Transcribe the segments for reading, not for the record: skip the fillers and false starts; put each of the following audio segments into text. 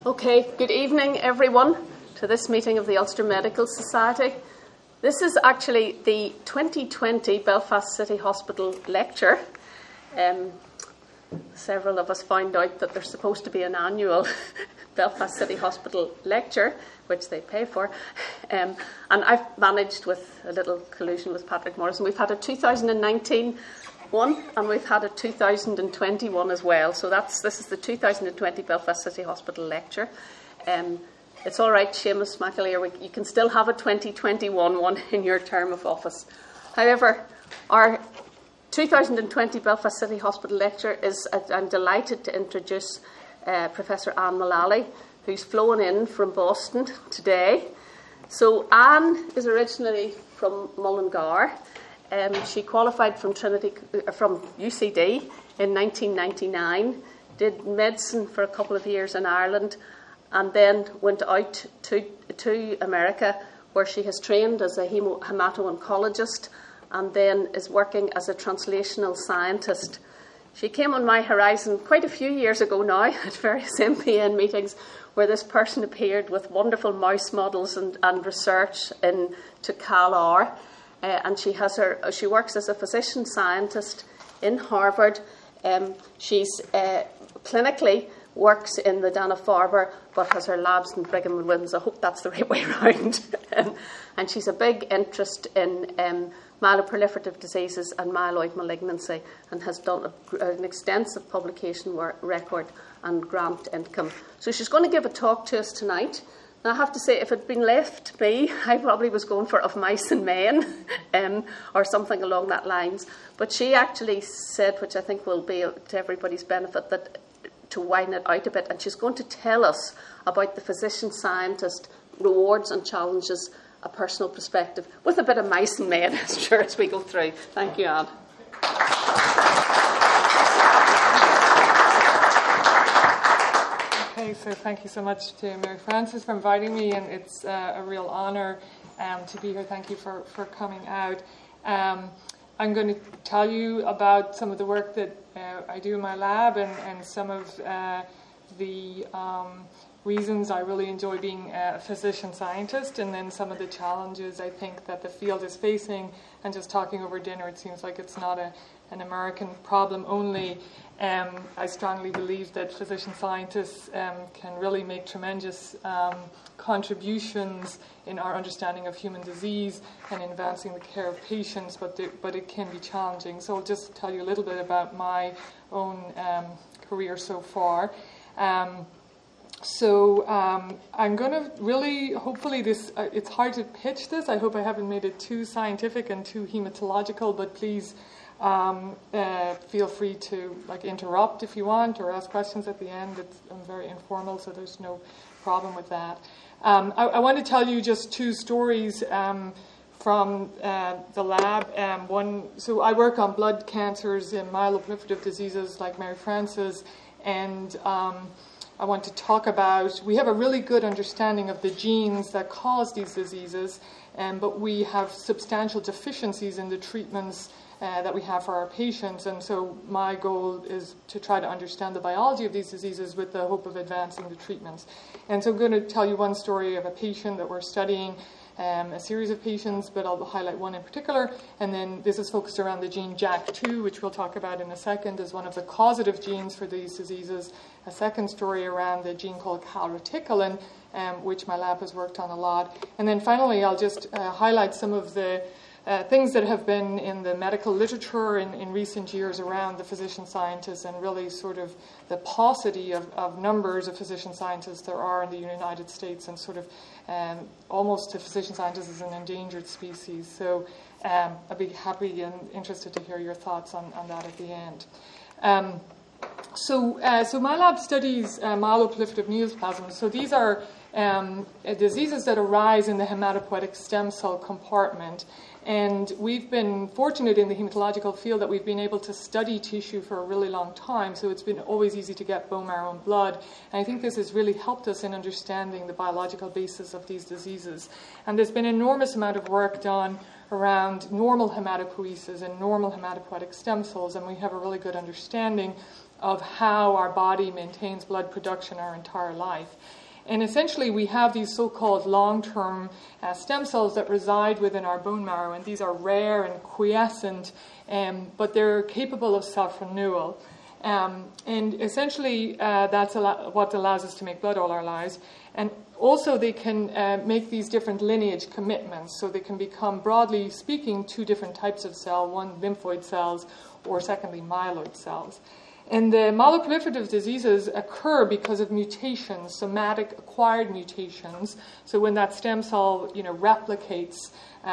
Okay, good evening everyone to this meeting of the Ulster Medical Society. This is actually the 2020 Belfast City Hospital lecture. Several of us found out that there's supposed to be an annual Belfast City Hospital lecture, which they pay for. And I've managed, with a little collusion with Patrick Morrison, we've had a 2019 one, and we've had a 2021 as well. So this is the 2020 Belfast City Hospital lecture. It's all right, Seamus McAleer, you can still have a 2021 one in your term of office. However, our 2020 Belfast City Hospital lecture is, I'm delighted to introduce Professor Anne Mullally, who's flown in from Boston today. So Anne is originally from Mullingar. She qualified from UCD in 1999, did medicine for a couple of years in Ireland, and then went out to America, where she has trained as a hemato-oncologist and then is working as a translational scientist. She came on my horizon quite a few years ago now at various MPN meetings, where this person appeared with wonderful mouse models and research into CALR. And she works as a physician scientist in Harvard. She's clinically works in the Dana-Farber, but has her labs in Brigham and Women's. I hope that's the right way around. And she's a big interest in myeloproliferative diseases and myeloid malignancy, and has done an extensive publication record and grant income. So she's going to give a talk to us tonight. Now, I have to say, if it had been left to me, I probably was going for Of Mice and Men, or something along that lines. But she actually said, which I think will be to everybody's benefit, that to widen it out a bit, and she's going to tell us about the physician-scientist rewards and challenges, a personal perspective, with a bit of mice and men, sure, as we go through. Thank you, Anne. Okay, so thank you so much to Mary Frances for inviting me, and it's a real honour to be here. Thank you for coming out. I'm going to tell you about some of the work that I do in my lab, and some of the reasons I really enjoy being a physician scientist, and then some of the challenges I think that the field is facing. And just talking over dinner, it seems like it's not an American problem only. I strongly believe that physician scientists can really make tremendous contributions in our understanding of human disease and in advancing the care of patients, but it can be challenging. So I'll just tell you a little bit about my own career so far. So I'm going to really, hopefully it's hard to pitch this. I hope I haven't made it too scientific and too hematological, but please feel free to interrupt if you want, or ask questions at the end. I'm very informal, so there's no problem with that. I want to tell you just two stories from the lab. So I work on blood cancers and myeloproliferative diseases like Mary Frances, and I want to talk about, we have a really good understanding of the genes that cause these diseases, but we have substantial deficiencies in the treatments that we have for our patients. And so my goal is to try to understand the biology of these diseases with the hope of advancing the treatments. And so I'm going to tell you one story of a patient that we're studying, a series of patients, but I'll highlight one in particular. And then this is focused around the gene JAK2, which we'll talk about in a second, as one of the causative genes for these diseases. A second story around the gene called calreticulin, which my lab has worked on a lot. And then finally, I'll just highlight some of the things that have been in the medical literature in recent years around the physician scientists, and really sort of the paucity of numbers of physician scientists there are in the United States, and sort of almost a physician scientist is an endangered species. So I'd be happy and interested to hear your thoughts on that at the end. So my lab studies myeloproliferative neoplasms. So these are diseases that arise in the hematopoietic stem cell compartment. And we've been fortunate in the hematological field that we've been able to study tissue for a really long time, so it's been always easy to get bone marrow and blood. And I think this has really helped us in understanding the biological basis of these diseases. And there's been an enormous amount of work done around normal hematopoiesis and normal hematopoietic stem cells, and we have a really good understanding of how our body maintains blood production our entire life. And essentially, we have these so-called long-term stem cells that reside within our bone marrow, and these are rare and quiescent, but they're capable of self-renewal. And essentially, that's what allows us to make blood all our lives. And also, they can make these different lineage commitments. So they can become, broadly speaking, two different types of cell, one lymphoid cells, or secondly, myeloid cells. And the myeloproliferative diseases occur because of mutations, somatic acquired mutations. So when that stem cell, replicates,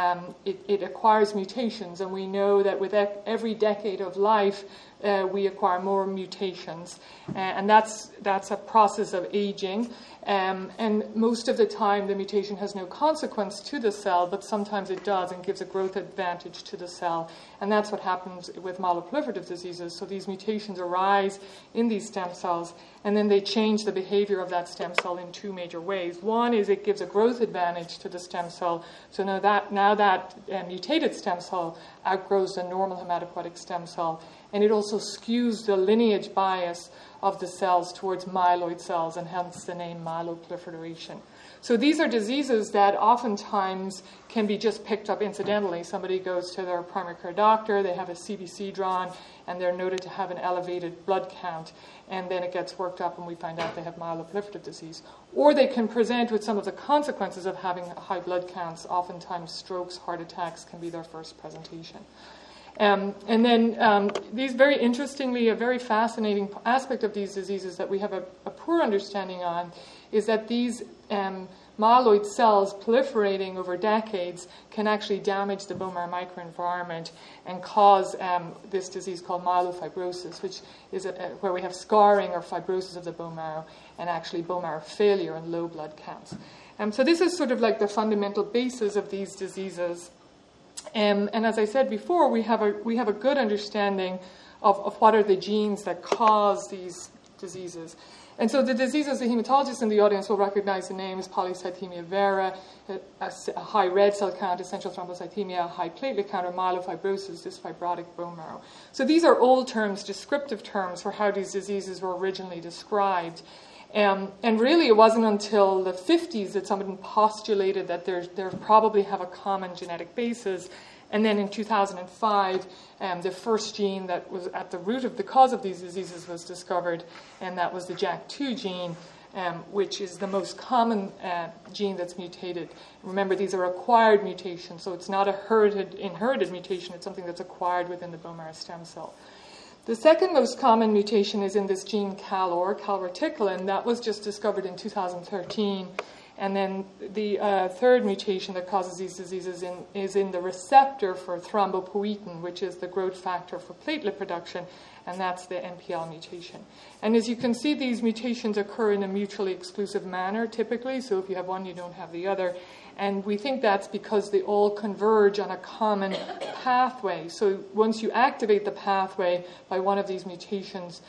it acquires mutations, and we know that with every decade of life, we acquire more mutations, and that's a process of aging. And most of the time, the mutation has no consequence to the cell, but sometimes it does and gives a growth advantage to the cell. And that's what happens with myeloproliferative diseases. So these mutations arise in these stem cells, and then they change the behavior of that stem cell in two major ways. One is it gives a growth advantage to the stem cell. So now that mutated stem cell outgrows the normal hematopoietic stem cell, and it also skews the lineage bias of the cells towards myeloid cells, and hence the name myeloproliferation. So these are diseases that oftentimes can be just picked up incidentally. Somebody goes to their primary care doctor, they have a CBC drawn, and they're noted to have an elevated blood count, and then it gets worked up and we find out they have myeloproliferative disease. Or they can present with some of the consequences of having high blood counts. Oftentimes strokes, heart attacks can be their first presentation. And then these, very interestingly, a very fascinating aspect of these diseases that we have a poor understanding on is that these myeloid cells proliferating over decades can actually damage the bone marrow microenvironment and cause this disease called myelofibrosis, which is where we have scarring or fibrosis of the bone marrow and actually bone marrow failure and low blood counts. So this is sort of like the fundamental basis of these diseases. And as I said before, we have a good understanding of what are the genes that cause these diseases. And so the diseases, the hematologists in the audience will recognize the names: polycythemia vera, a high red cell count, essential thrombocythemia, a high platelet count, or myelofibrosis, this fibrotic bone marrow. So these are old terms, descriptive terms for how these diseases were originally described. And really, it wasn't until the 50s that someone postulated that they probably have a common genetic basis. And then in 2005, the first gene that was at the root of the cause of these diseases was discovered, and that was the JAK2 gene, which is the most common gene that's mutated. Remember, these are acquired mutations, so it's not a inherited mutation. It's something that's acquired within the bone marrow stem cell. The second most common mutation is in this gene calreticulin. That was just discovered in 2013. And then the third mutation that causes these diseases is in the receptor for thrombopoietin, which is the growth factor for platelet production, and that's the NPL mutation. And as you can see, these mutations occur in a mutually exclusive manner typically, so if you have one, you don't have the other. And we think that's because they all converge on a common pathway. So once you activate the pathway by one of these mutations,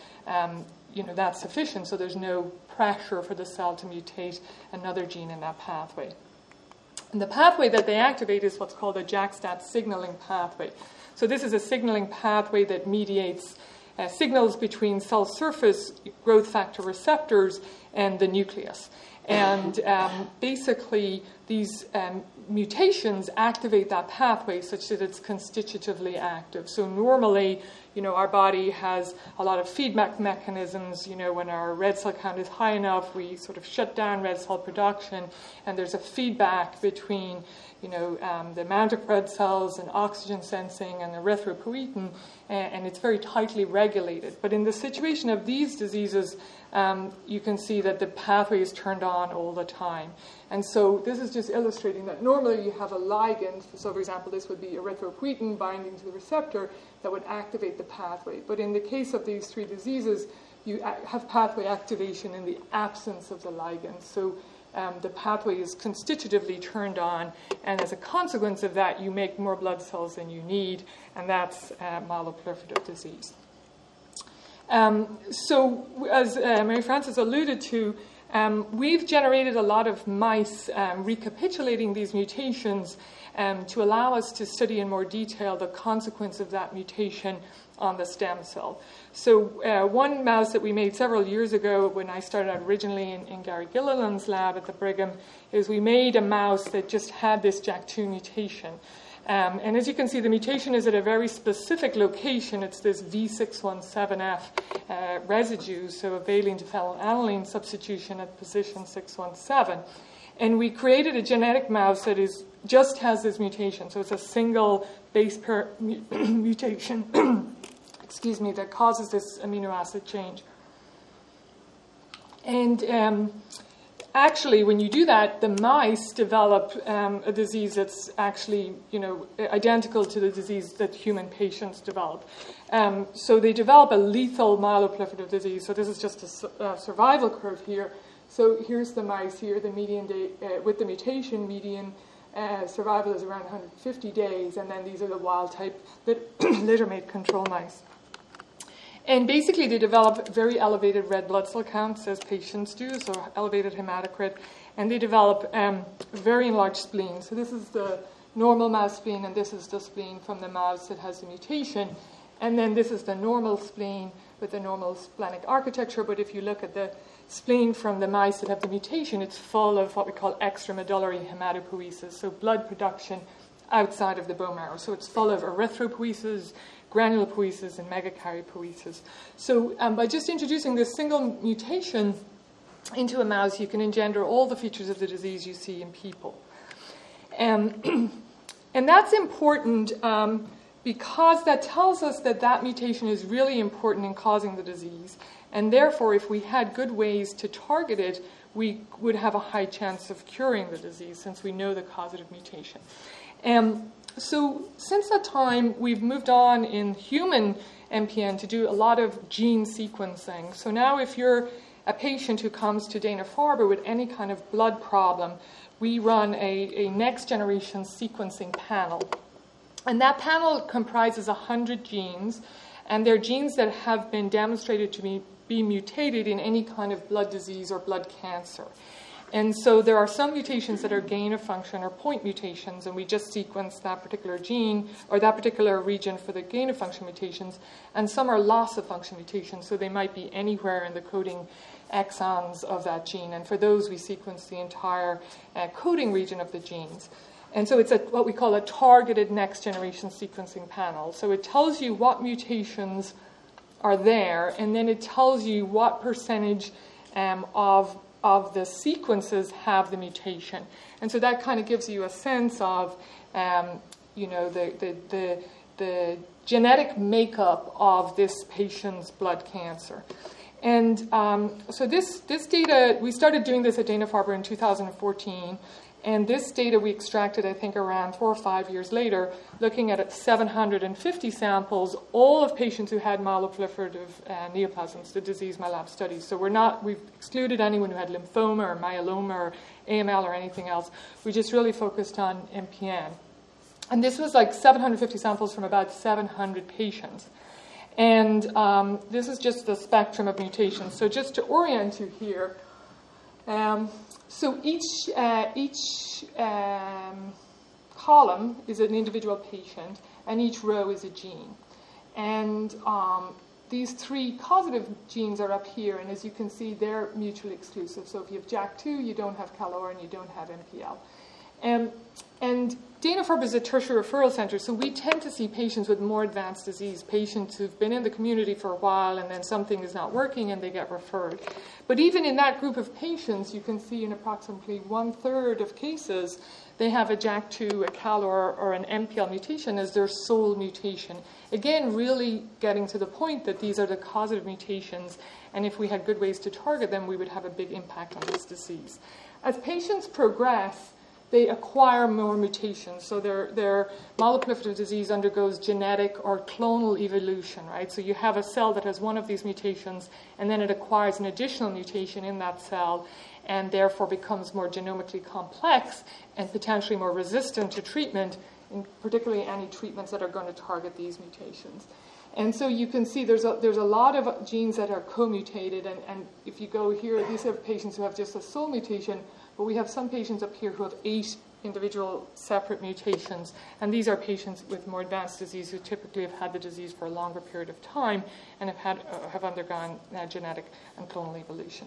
that's sufficient, so there's no pressure for the cell to mutate another gene in that pathway. And the pathway that they activate is what's called a JAK-STAT signaling pathway. So this is a signaling pathway that mediates signals between cell surface growth factor receptors and the nucleus. And basically, these mutations activate that pathway such that it's constitutively active. So normally, our body has a lot of feedback mechanisms. When our red cell count is high enough, we sort of shut down red cell production, and there's a feedback between, the amount of red cells and oxygen sensing and erythropoietin, and it's very tightly regulated. But in the situation of these diseases, you can see that the pathway is turned on all the time. And so this is just illustrating that normally you have a ligand. So, for example, this would be erythropoietin binding to the receptor that would activate the pathway. But in the case of these three diseases, you have pathway activation in the absence of the ligand. So the pathway is constitutively turned on, and as a consequence of that, you make more blood cells than you need, and that's myeloproliferative disease. So as Mary Frances alluded to, We've generated a lot of mice recapitulating these mutations to allow us to study in more detail the consequence of that mutation on the stem cell. So one mouse that we made several years ago when I started out originally in Gary Gilliland's lab at the Brigham is we made a mouse that just had this JAK2 mutation. And as you can see, the mutation is at a very specific location. It's this V617F residue, so a valine to phenylalanine substitution at position 617. And we created a genetic mouse that just has this mutation. So it's a single base pair mutation excuse me, that causes this amino acid change. And actually, when you do that, the mice develop a disease that's actually, identical to the disease that human patients develop. So they develop a lethal myeloproliferative disease. So this is just a survival curve here. So here's the mice here. The median day, with the mutation, median survival is around 150 days. And then these are the wild-type littermate control mice. And basically, they develop very elevated red blood cell counts, as patients do, so elevated hematocrit. And they develop very enlarged spleen. So this is the normal mouse spleen, and this is the spleen from the mouse that has the mutation. And then this is the normal spleen with the normal splenic architecture. But if you look at the spleen from the mice that have the mutation, it's full of what we call extramedullary hematopoiesis, so blood production outside of the bone marrow. So it's full of erythropoiesis, granulopoiesis, and megakaryopoiesis. So by just introducing this single mutation into a mouse, you can engender all the features of the disease you see in people. And that's important because that tells us that mutation is really important in causing the disease. And therefore, if we had good ways to target it, we would have a high chance of curing the disease since we know the causative mutation. So since that time, we've moved on in human MPN to do a lot of gene sequencing. So now if you're a patient who comes to Dana-Farber with any kind of blood problem, we run a next-generation sequencing panel. And that panel comprises 100 genes, and they're genes that have been demonstrated to be mutated in any kind of blood disease or blood cancer. And so there are some mutations that are gain of function or point mutations, and we just sequence that particular gene or that particular region for the gain of function mutations. And some are loss of function mutations, so they might be anywhere in the coding exons of that gene. And for those, we sequence the entire coding region of the genes. And so it's what we call a targeted next-generation sequencing panel. So it tells you what mutations are there, and then it tells you what percentage of the sequences have the mutation. And so that kind of gives you a sense of, the genetic makeup of this patient's blood cancer. And so this data, we started doing this at Dana-Farber in 2014. And this data we extracted, I think, around 4 or 5 years later, looking at 750 samples, all of patients who had myeloproliferative neoplasms, the disease my lab studies. So we've excluded anyone who had lymphoma or myeloma or AML or anything else. We just really focused on MPN. And this was like 750 samples from about 700 patients. And this is just the spectrum of mutations. So just to orient you here, so each column is an individual patient, and each row is a gene. And these 3 causative genes are up here, and as you can see, they're mutually exclusive. So if you have JAK2, you don't have CALR, and you don't have MPL. And Dana-Farber is a tertiary referral center, so we tend to see patients with more advanced disease, patients who've been in the community for a while and then something is not working and they get referred. But even in that group of patients, you can see in approximately 1/3 of cases, they have a JAK2, a CALR, or an MPL mutation as their sole mutation. Again, really getting to the point that these are the causative mutations, and if we had good ways to target them, we would have a big impact on this disease. As patients progress, they acquire more mutations. So their myeloproliferative disease undergoes genetic or clonal evolution, right? So you have a cell that has one of these mutations, and then it acquires an additional mutation in that cell, and therefore becomes more genomically complex and potentially more resistant to treatment, and particularly any treatments that are going to target these mutations. And so you can see there's a lot of genes that are co-mutated, and if you go here, these are patients who have just a sole mutation, but we have some patients up here who have 8 individual separate mutations, and these are patients with more advanced disease who typically have had the disease for a longer period of time and have undergone genetic and clonal evolution.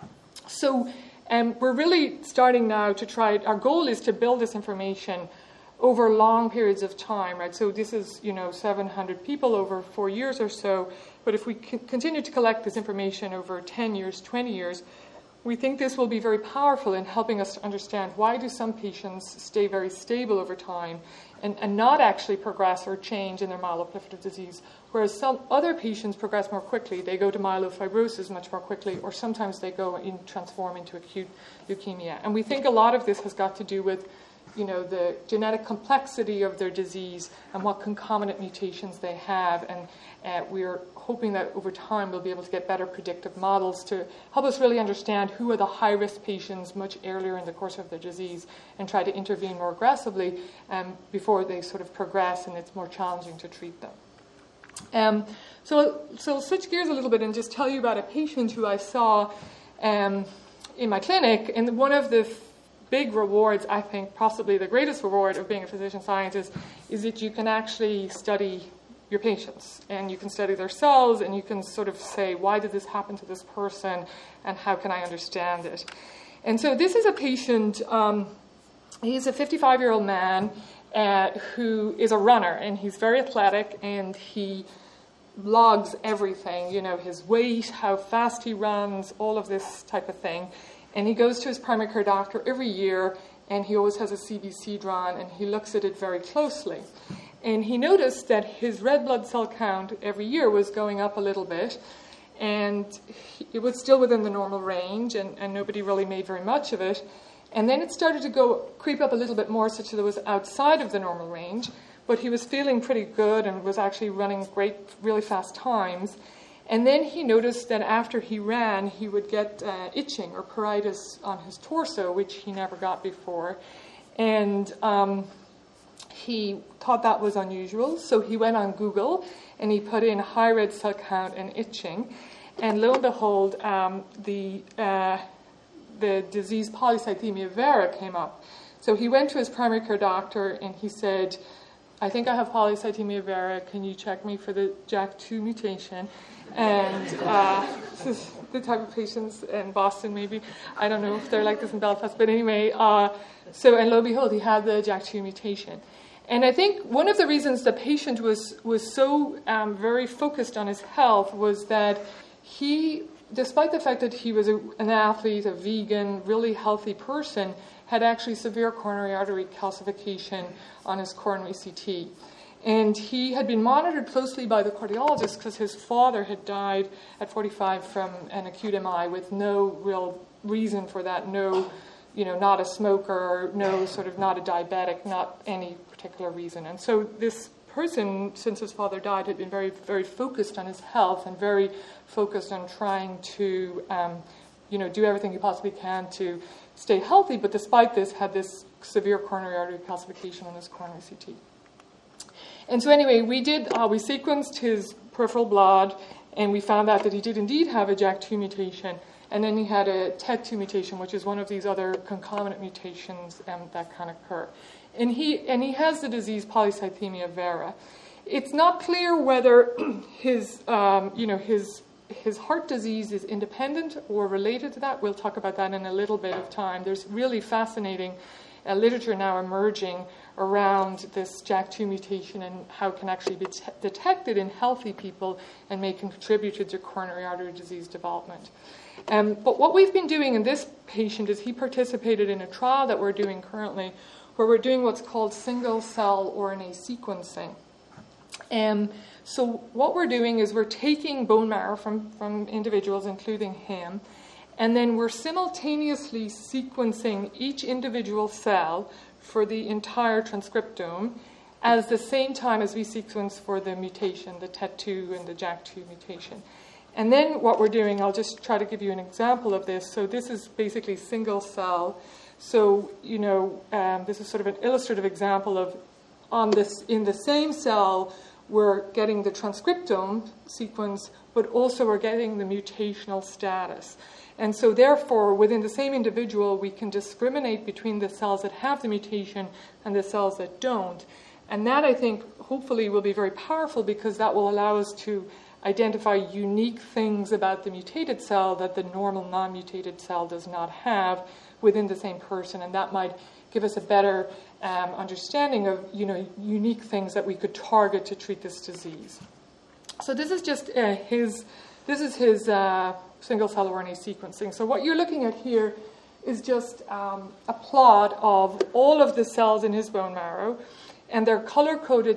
So we're really starting now to try, our goal is to build this information over long periods of time, right? So this is, 700 people over 4 years or so. But if we continue to collect this information over 10 years, 20 years, we think this will be very powerful in helping us to understand why do some patients stay very stable over time and not actually progress or change in their myeloproliferative disease, whereas some other patients progress more quickly. They go to myelofibrosis much more quickly, or sometimes they transform into acute leukemia. And we think a lot of this has got to do with the genetic complexity of their disease and what concomitant mutations they have. And we're hoping that over time we'll be able to get better predictive models to help us really understand who are the high-risk patients much earlier in the course of their disease and try to intervene more aggressively before they sort of progress and it's more challenging to treat them. So I'll switch gears a little bit and just tell you about a patient who I saw in my clinic. And one of the big rewards, I think, possibly the greatest reward of being a physician scientist, is that you can actually study your patients and you can study their cells and you can sort of say, why did this happen to this person and how can I understand it? And so this is a patient, he's a 55-year-old man who is a runner, and he's very athletic, and he logs everything, his weight, how fast he runs, all of this type of thing. And he goes to his primary care doctor every year, and he always has a CBC drawn, and he looks at it very closely. And he noticed that his red blood cell count every year was going up a little bit, and it was still within the normal range, and nobody really made very much of it. And then it started to creep up a little bit more, such that it was outside of the normal range, but he was feeling pretty good and was actually running great, really fast times. And then he noticed that after he ran, he would get itching or pruritus on his torso, which he never got before. And he thought that was unusual, so he went on Google and he put in high red cell count and itching. And lo and behold, the disease polycythemia vera came up. So he went to his primary care doctor and he said, I think I have polycythemia vera. Can you check me for the JAK2 mutation? And this is the type of patients in Boston, maybe. I don't know if they're like this in Belfast. But anyway, and lo and behold, he had the JAK2 mutation. And I think one of the reasons the patient was so very focused on his health was that he, despite the fact that he was an athlete, a vegan, really healthy person, had actually severe coronary artery calcification on his coronary CT. And he had been monitored closely by the cardiologist because his father had died at 45 from an acute MI with no real reason for that, not a smoker, not a diabetic, not any particular reason. And so this person, since his father died, had been very, very focused on his health and very focused on trying to, do everything he possibly can to stay healthy, but despite this, had this severe coronary artery calcification on his coronary CT. And so anyway, we sequenced his peripheral blood, and we found out that he did indeed have a JAK2 mutation, and then he had a TET2 mutation, which is one of these other concomitant mutations that can occur. And he has the disease polycythemia vera. It's not clear whether his heart disease is independent or related to that. We'll talk about that in a little bit of time. There's really fascinating literature now emerging around this JAK2 mutation and how it can actually be detected in healthy people and may contribute to coronary artery disease development. But what we've been doing in this patient is he participated in a trial that we're doing currently where we're doing what's called single-cell RNA sequencing. So what we're doing is we're taking bone marrow from individuals, including him, and then we're simultaneously sequencing each individual cell for the entire transcriptome at the same time as we sequence for the mutation, the TET2 and the JAK2 mutation. And then what we're doing, I'll just try to give you an example of this. So this is basically single cell. So, this is sort of an illustrative example of in the same cell, we're getting the transcriptome sequence, but also we're getting the mutational status. And so therefore, within the same individual, we can discriminate between the cells that have the mutation and the cells that don't. And that, I think, hopefully will be very powerful, because that will allow us to identify unique things about the mutated cell that the normal non-mutated cell does not have within the same person. And that might give us a better understanding of, unique things that we could target to treat this disease. So this is just his single-cell RNA sequencing. So what you're looking at here is just a plot of all of the cells in his bone marrow, and they're color-coded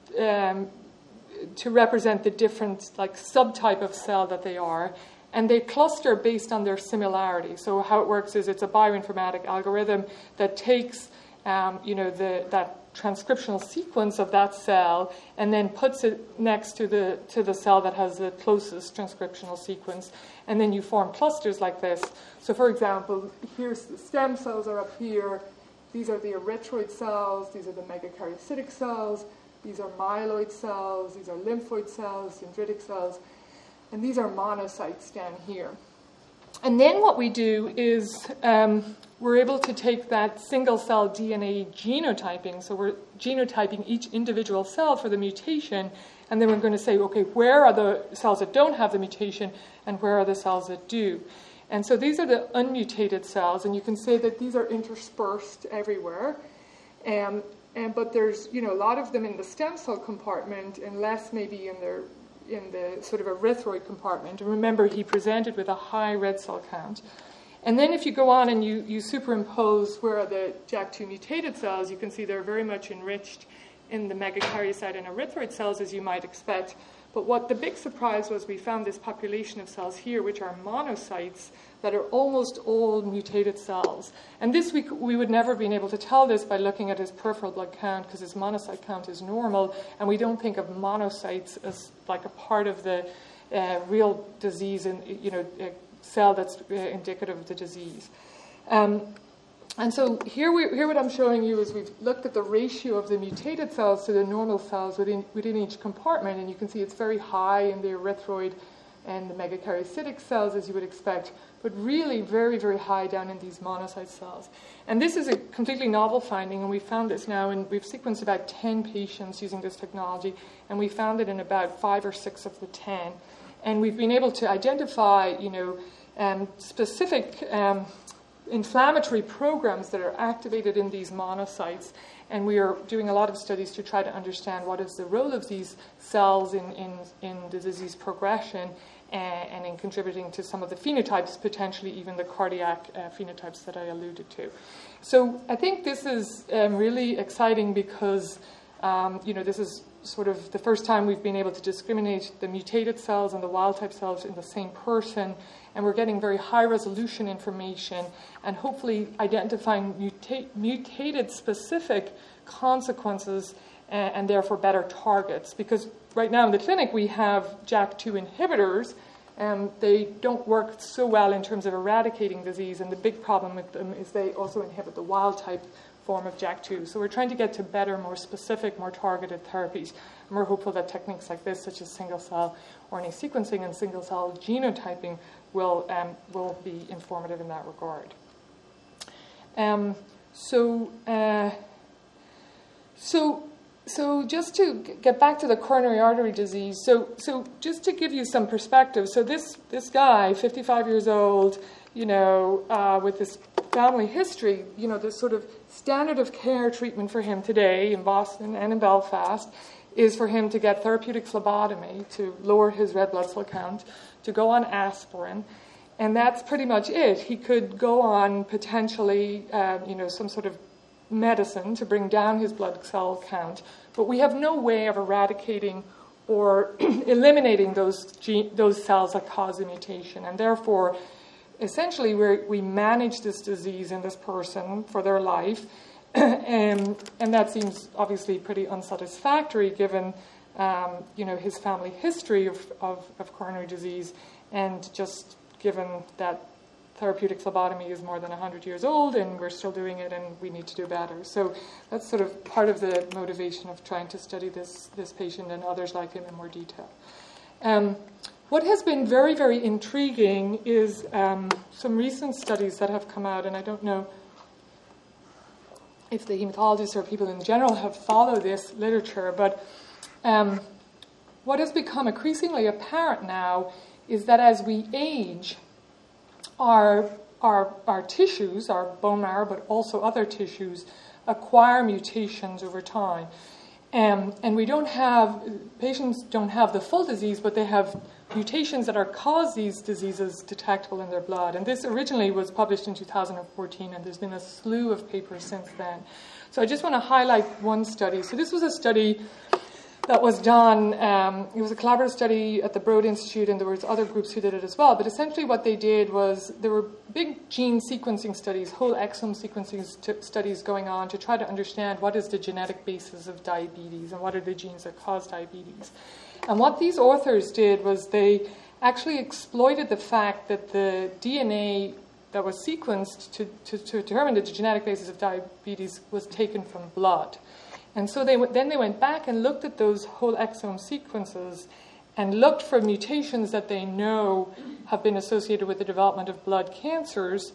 to represent the different subtype of cell that they are, and they cluster based on their similarity. So how it works is it's a bioinformatic algorithm that takes that transcriptional sequence of that cell and then puts it next to the cell that has the closest transcriptional sequence, and then you form clusters like this. So for example, here's the stem cells are up here. These are the erythroid cells. These are the megakaryocytic cells. These are myeloid cells. These are lymphoid cells, dendritic cells. And these are monocytes down here. And then what we do is we're able to take that single-cell DNA genotyping. So we're genotyping each individual cell for the mutation. And then we're going to say, okay, where are the cells that don't have the mutation and where are the cells that do? And so these are the unmutated cells, and you can say that these are interspersed everywhere. But there's a lot of them in the stem cell compartment, and less maybe in the sort of erythroid compartment. And remember, he presented with a high red cell count. And then if you go on and you superimpose where are the JAK2 mutated cells, you can see they're very much enriched in the megakaryocyte and erythroid cells, as you might expect. But what the big surprise was, we found this population of cells here, which are monocytes, that are almost all mutated cells. And this we would never have been able to tell this by looking at his peripheral blood count, because his monocyte count is normal, and we don't think of monocytes as like a part of the real disease, and a cell that's indicative of the disease. And so here what I'm showing you is we've looked at the ratio of the mutated cells to the normal cells within each compartment, and you can see it's very high in the erythroid and the megakaryocytic cells, as you would expect, but really very, very high down in these monocyte cells. And this is a completely novel finding, and we found this now, and we've sequenced about 10 patients using this technology, and we found it in about 5 or 6 of the 10. And we've been able to identify, specific inflammatory programs that are activated in these monocytes, and we are doing a lot of studies to try to understand what is the role of these cells in the disease progression and in contributing to some of the phenotypes, potentially even the cardiac phenotypes that I alluded to. So I think this is really exciting because this is sort of the first time we've been able to discriminate the mutated cells and the wild-type cells in the same person, and we're getting very high-resolution information and hopefully identifying mutated specific consequences and therefore better targets. Because right now in the clinic we have JAK2 inhibitors, and they don't work so well in terms of eradicating disease, and the big problem with them is they also inhibit the wild-type form of JAK2. So we're trying to get to better, more specific, more targeted therapies. And we're hopeful that techniques like this, such as single-cell RNA sequencing and single-cell genotyping, will be informative in that regard. So just to get back to the coronary artery disease, so just to give you some perspective, so this guy, 55 years old, with this family history, the sort of standard of care treatment for him today in Boston and in Belfast is for him to get therapeutic phlebotomy to lower his red blood cell count, to go on aspirin, and that's pretty much it. He could go on potentially, some sort of medicine to bring down his blood cell count, but we have no way of eradicating or eliminating those cells that cause the mutation, and therefore essentially we manage this disease in this person for their life, and that seems obviously pretty unsatisfactory given his family history of coronary disease, and just given that therapeutic phlebotomy is more than 100 years old, and we're still doing it, and we need to do better. So that's sort of part of the motivation of trying to study this patient and others like him in more detail. What has been very, very intriguing is some recent studies that have come out, and I don't know if the hematologists or people in general have followed this literature, but what has become increasingly apparent now is that as we age, our tissues, our bone marrow, but also other tissues, acquire mutations over time. And patients don't have the full disease, but they have mutations that cause these diseases detectable in their blood. And this originally was published in 2014, and there's been a slew of papers since then. So I just want to highlight one study. So this was a study that was done, it was a collaborative study at the Broad Institute, and there was other groups who did it as well. But essentially what they did was there were big gene sequencing studies, whole exome sequencing studies going on to try to understand what is the genetic basis of diabetes and what are the genes that cause diabetes. And what these authors did was they actually exploited the fact that the DNA that was sequenced to determine the genetic basis of diabetes was taken from blood. And so they went back and looked at those whole exome sequences and looked for mutations that they know have been associated with the development of blood cancers,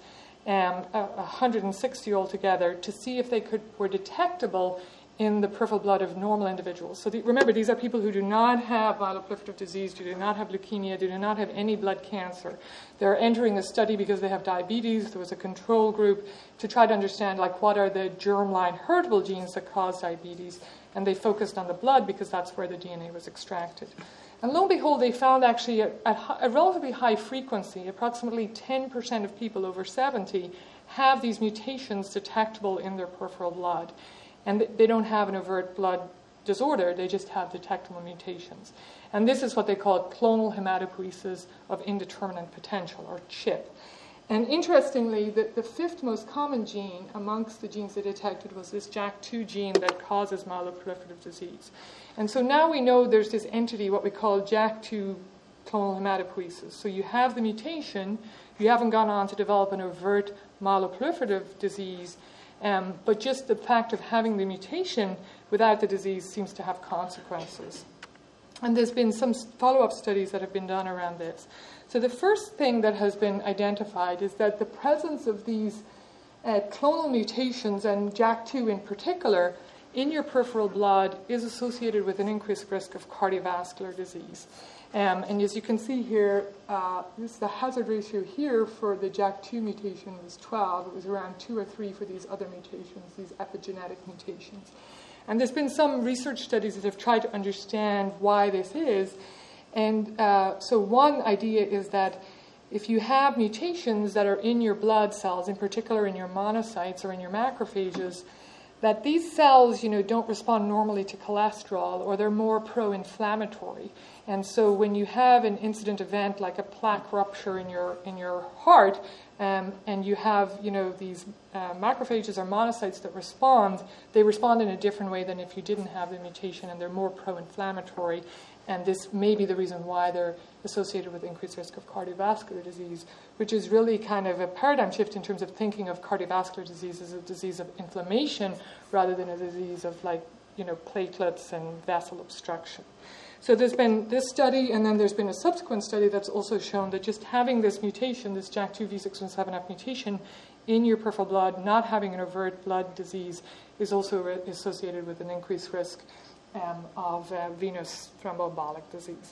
160 altogether, to see if they were detectable in the peripheral blood of normal individuals. So remember, these are people who do not have myeloproliferative disease, do not have leukemia, do not have any blood cancer. They're entering the study because they have diabetes. There was a control group to try to understand what are the germline heritable genes that cause diabetes, and they focused on the blood because that's where the DNA was extracted. And lo and behold, they found actually at a relatively high frequency, approximately 10% of people over 70 have these mutations detectable in their peripheral blood. And they don't have an overt blood disorder, they just have detectable mutations. And this is what they call clonal hematopoiesis of indeterminate potential, or CHIP. And interestingly, the fifth most common gene amongst the genes they detected was this JAK2 gene that causes myeloproliferative disease. And so now we know there's this entity, what we call JAK2 clonal hematopoiesis. So you have the mutation, you haven't gone on to develop an overt myeloproliferative disease, but just the fact of having the mutation without the disease seems to have consequences. And there's been some follow-up studies that have been done around this. So the first thing that has been identified is that the presence of these clonal mutations, and JAK2 in particular, in your peripheral blood is associated with an increased risk of cardiovascular disease. And as you can see here, this is the hazard ratio here for the JAK2 mutation was 12. It was around 2 or 3 for these other mutations, these epigenetic mutations. And there's been some research studies that have tried to understand why this is. And so one idea is that if you have mutations that are in your blood cells, in particular in your monocytes or in your macrophages, that these cells, don't respond normally to cholesterol, or they're more pro-inflammatory. And so when you have an incident event like a plaque rupture in your heart, and you have these macrophages or monocytes that respond, they respond in a different way than if you didn't have the mutation, and they're more pro-inflammatory. And this may be the reason why they're associated with increased risk of cardiovascular disease, which is really kind of a paradigm shift in terms of thinking of cardiovascular disease as a disease of inflammation rather than a disease of platelets and vessel obstruction. So there's been this study, and then there's been a subsequent study that's also shown that just having this mutation, this JAK2 V617F mutation in your peripheral blood, not having an overt blood disease, is also associated with an increased risk of venous thromboembolic disease.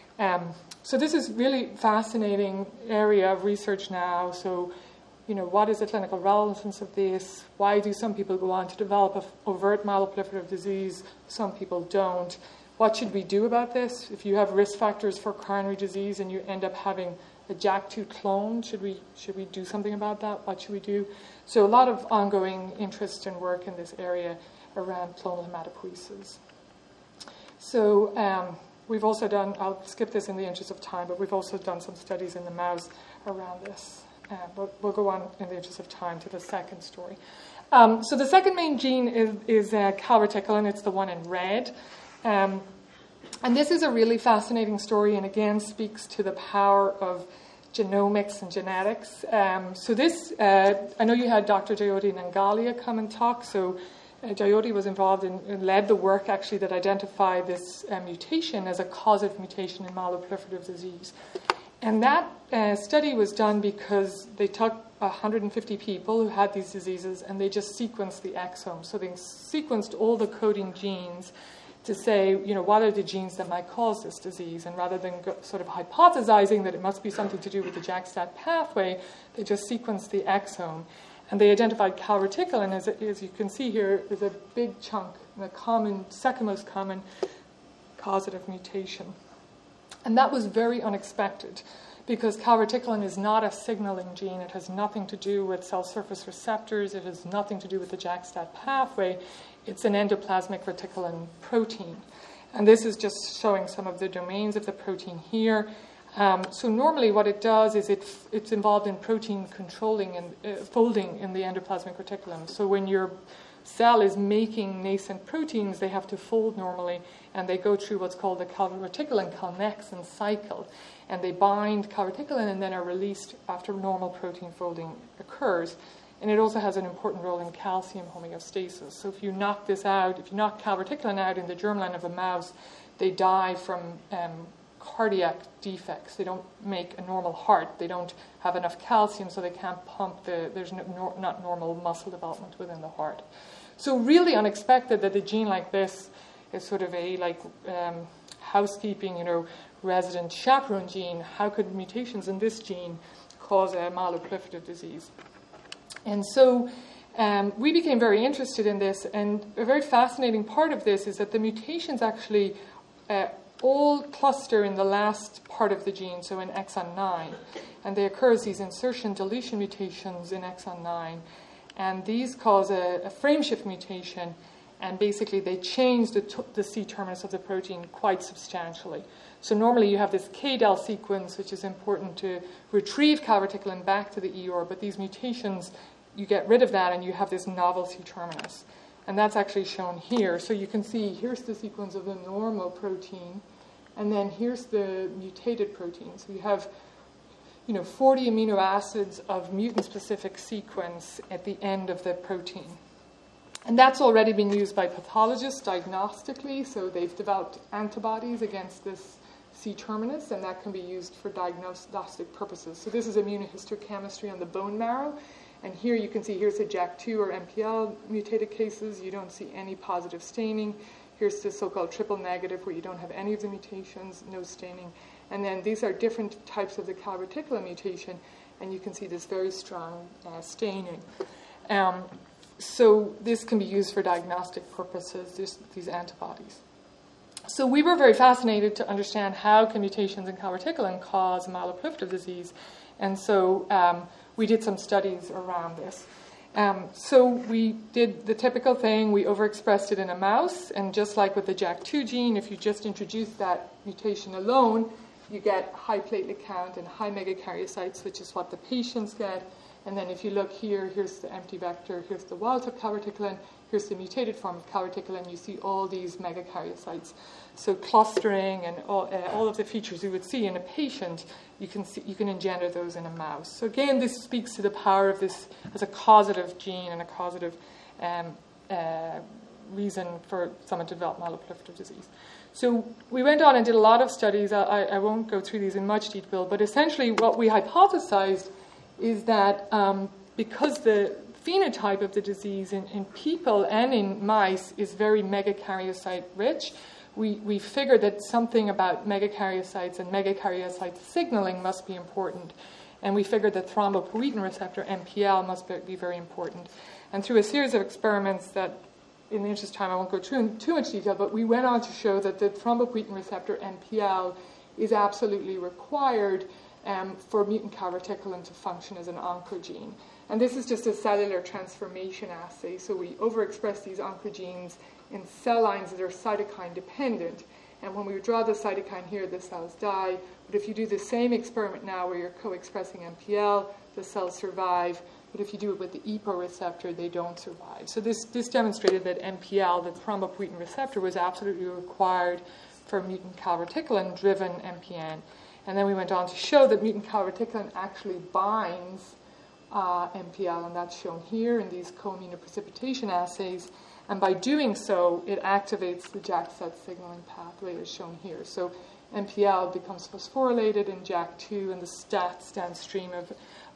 So this is really fascinating area of research now. So, what is the clinical relevance of this? Why do some people go on to develop an overt myeloproliferative disease? Some people don't. What should we do about this? If you have risk factors for coronary disease and you end up having a JAK2 clone, should we do something about that? What should we do? So a lot of ongoing interest and work in this area around clonal hematopoiesis. So we've also done, I'll skip this in the interest of time, but we've also done some studies in the mouse around this. But we'll go on in the interest of time to the second story. So the second main gene is calreticulin. It's the one in red. And this is a really fascinating story, and again speaks to the power of genomics and genetics. So this, I know you had Dr. Jayoti Nangalia come and talk. So Jayoti was involved and led the work actually that identified this mutation as a causative mutation in myeloproliferative disease. And that study was done because they took 150 people who had these diseases and they just sequenced the exome. So they sequenced all the coding genes to say, what are the genes that might cause this disease? And rather than sort of hypothesizing that it must be something to do with the JAK-STAT pathway, they just sequenced the exome. And they identified calreticulin, as you can see here, is a big chunk, the second most common causative mutation. And that was very unexpected because calreticulin is not a signaling gene. It has nothing to do with cell surface receptors. It has nothing to do with the JAK-STAT pathway. It's an endoplasmic reticulin protein. And this is just showing some of the domains of the protein here. So normally what it does is it's involved in protein controlling and folding in the endoplasmic reticulum. So when your cell is making nascent proteins, they have to fold normally, and they go through what's called the calreticulin-calnexin cycle. And they bind calreticulin and then are released after normal protein folding occurs. And it also has an important role in calcium homeostasis. So if you knock this out, if you knock calreticulin out in the germline of a mouse, they die from cardiac defects. They don't make a normal heart. They don't have enough calcium, so they can't pump there's not normal muscle development within the heart. So really unexpected that a gene like this is sort of a housekeeping, resident chaperone gene. How could mutations in this gene cause a myeloproliferative disease? And so we became very interested in this, and a very fascinating part of this is that the mutations actually all cluster in the last part of the gene, so in exon 9. And they occur as these insertion-deletion mutations in exon 9. And these cause a frameshift mutation, and basically they change the C-terminus of the protein quite substantially. So normally you have this KDEL sequence, which is important to retrieve calreticulin back to the EOR, but these mutations, you get rid of that and you have this novel C-terminus. And that's actually shown here. So you can see here's the sequence of the normal protein, and then here's the mutated protein. So you have 40 amino acids of mutant-specific sequence at the end of the protein. And that's already been used by pathologists diagnostically, so they've developed antibodies against this C-terminus, and that can be used for diagnostic purposes. So this is immunohistochemistry on the bone marrow, and here you can see here's the JAK2 or MPL mutated cases. You don't see any positive staining. Here's the so-called triple negative where you don't have any of the mutations, no staining. And then these are different types of the calreticulin mutation, and you can see this very strong staining. So this can be used for diagnostic purposes, these antibodies. So we were very fascinated to understand how can mutations in calreticulin cause myeloproliferative disease. And so we did some studies around this. So we did the typical thing. We overexpressed it in a mouse. And just like with the JAK2 gene, if you just introduce that mutation alone, you get high platelet count and high megakaryocytes, which is what the patients get. And then if you look here, here's the empty vector, here's the wild-type calreticulin, here's the mutated form of calreticulin. You see all these megakaryocytes. So clustering and all of the features you would see in a patient, you can engender those in a mouse. So again, this speaks to the power of this as a causative gene and a causative reason for someone to develop myeloproliferative disease. So we went on and did a lot of studies. I won't go through these in much detail, but essentially what we hypothesized is that because the phenotype of the disease in people and in mice is very megakaryocyte rich, we figured that something about megakaryocytes and megakaryocyte signaling must be important. And we figured that thrombopoietin receptor, MPL, must be very important. And through a series of experiments that, in the interest of time, I won't go through in too much detail, but we went on to show that the thrombopoietin receptor, MPL, is absolutely required for mutant calreticulin to function as an oncogene. And this is just a cellular transformation assay. So we overexpress these oncogenes in cell lines that are cytokine dependent. And when we draw the cytokine here, the cells die. But if you do the same experiment now where you're co-expressing MPL, the cells survive. But if you do it with the EPO receptor, they don't survive. So this demonstrated that MPL, the thrombopoietin receptor, was absolutely required for mutant calreticulin-driven MPN. And then we went on to show that mutant calreticulin actually binds MPL, and that's shown here in these co-immunoprecipitation assays. And by doing so, it activates the JAK-STAT signaling pathway as shown here. So MPL becomes phosphorylated in JAK2, and the STATs downstream of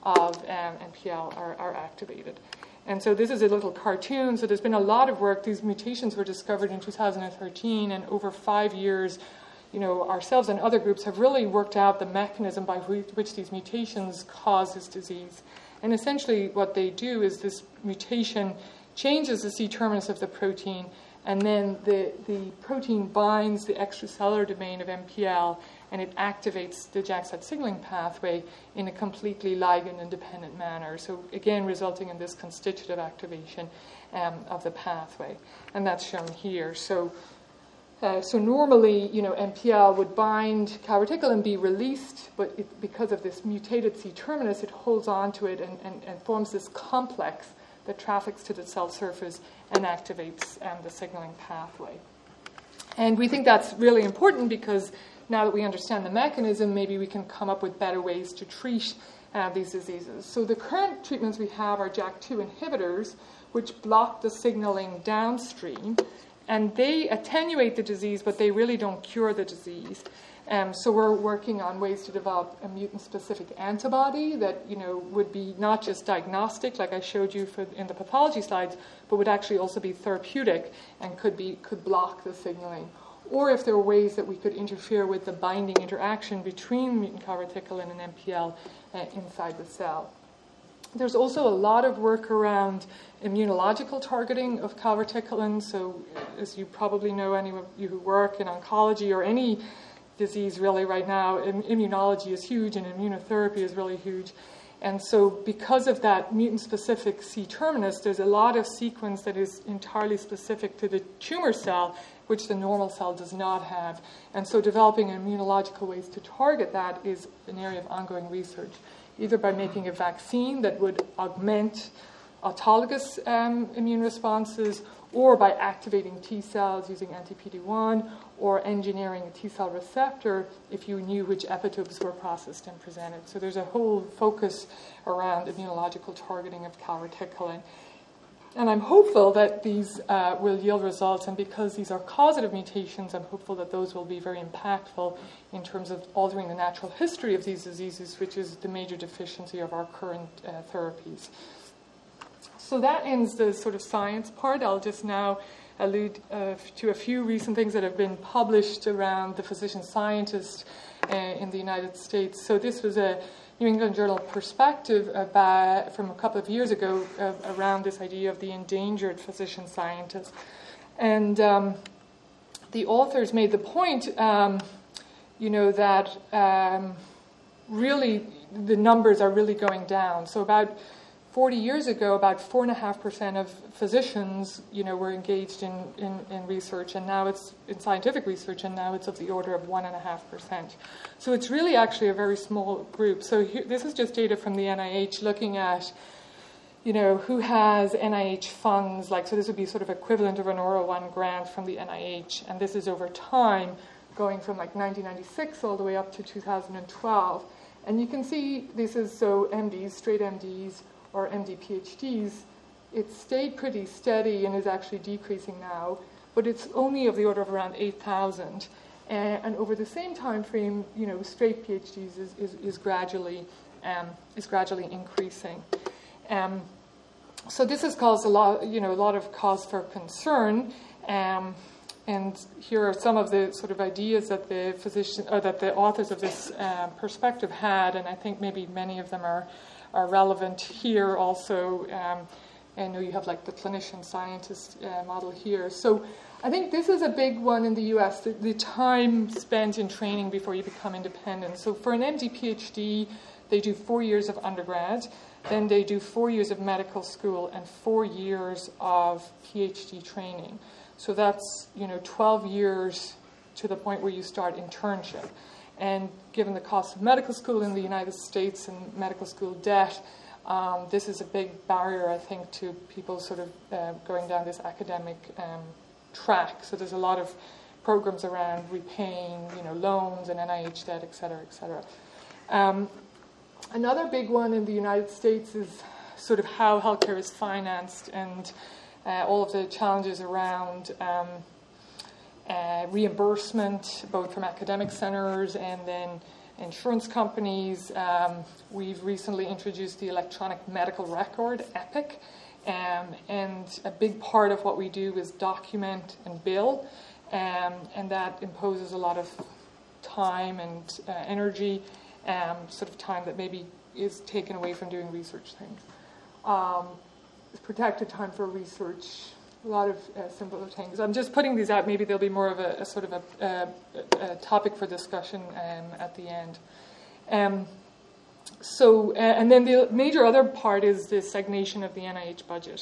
MPL are activated. And so this is a little cartoon. So there's been a lot of work. These mutations were discovered in 2013, and over 5 years, ourselves and other groups have really worked out the mechanism by which these mutations cause this disease. And essentially what they do is this mutation changes the C-terminus of the protein, and then the protein binds the extracellular domain of MPL, and it activates the JAK-STAT signaling pathway in a completely ligand-independent manner. So again, resulting in this constitutive activation of the pathway. And that's shown here. So normally, MPL would bind calreticulin and be released, but because of this mutated C-terminus, it holds on to it and forms this complex that traffics to the cell surface and activates the signaling pathway. And we think that's really important because now that we understand the mechanism, maybe we can come up with better ways to treat these diseases. So the current treatments we have are JAK2 inhibitors, which block the signaling downstream, and they attenuate the disease, but they really don't cure the disease. So we're working on ways to develop a mutant-specific antibody that would be not just diagnostic, like I showed you in the pathology slides, but would actually also be therapeutic and could block the signaling. Or if there were ways that we could interfere with the binding interaction between mutant calreticulin and MPL inside the cell. There's also a lot of work around immunological targeting of calreticulin. So as you probably know, any of you who work in oncology or any disease really right now, immunology is huge and immunotherapy is really huge. And so because of that mutant-specific C-terminus, there's a lot of sequence that is entirely specific to the tumor cell, which the normal cell does not have. And so developing immunological ways to target that is an area of ongoing research, either by making a vaccine that would augment autologous immune responses, or by activating T cells using anti-PD-1, or engineering a T cell receptor if you knew which epitopes were processed and presented. So there's a whole focus around immunological targeting of calreticulin. And I'm hopeful that these will yield results, and because these are causative mutations, I'm hopeful that those will be very impactful in terms of altering the natural history of these diseases, which is the major deficiency of our current therapies. So that ends the sort of science part. I'll just now allude to a few recent things that have been published around the physician scientist in the United States. So this was a New England Journal perspective from a couple of years ago around this idea of the endangered physician scientist. And the authors made the point, that really the numbers are really going down. So about 40 years ago, about 4.5% of physicians, were engaged in research, and now it's in scientific research, and now it's of the order of 1.5%. So it's really actually a very small group. So this is just data from the NIH looking at, who has NIH funds. So this would be sort of equivalent of an ORA-1 grant from the NIH, and this is over time, going from 1996 all the way up to 2012. And you can see this is MDs, straight MDs, or MD PhDs, it stayed pretty steady and is actually decreasing now, but it's only of the order of around 8,000. And over the same time frame, straight PhDs is gradually increasing. So this has caused a lot of cause for concern. And here are some of the sort of ideas that the authors of this perspective had, and I think maybe many of them are relevant here also. I know you have the clinician scientist model here. So I think this is a big one in the US, the time spent in training before you become independent. So for an MD PhD, they do 4 years of undergrad, then they do 4 years of medical school and 4 years of PhD training. So that's 12 years to the point where you start internship. And given the cost of medical school in the United States and medical school debt, this is a big barrier, I think, to people sort of going down this academic track. So there's a lot of programs around repaying, loans and NIH debt, et cetera, et cetera. Another big one in the United States is sort of how healthcare is financed and all of the challenges around reimbursement, both from academic centers and then insurance companies. We've recently introduced the electronic medical record, EPIC, and a big part of what we do is document and bill, and that imposes a lot of time and energy, sort of time that maybe is taken away from doing research things. Protected time for research, a lot of simpler things. I'm just putting these out. Maybe there'll be more of a sort of a topic for discussion at the end. And then the major other part is the stagnation of the NIH budget.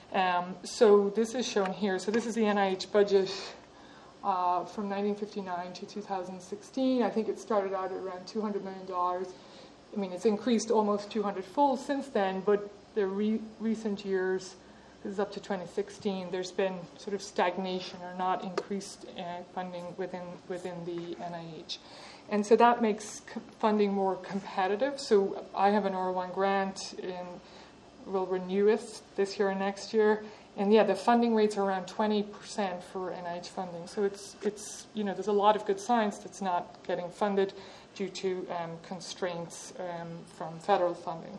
So this is shown here. So this is the NIH budget from 1959 to 2016. I think it started out at around $200 million. I mean, it's increased almost 200-fold since then, but the recent years, this is up to 2016, there's been sort of stagnation or not increased funding within the NIH. And so that makes funding more competitive. So I have an R1 grant, and we'll renew it this year and next year. And the funding rates are around 20% for NIH funding. So it's there's a lot of good science that's not getting funded due to constraints from federal funding.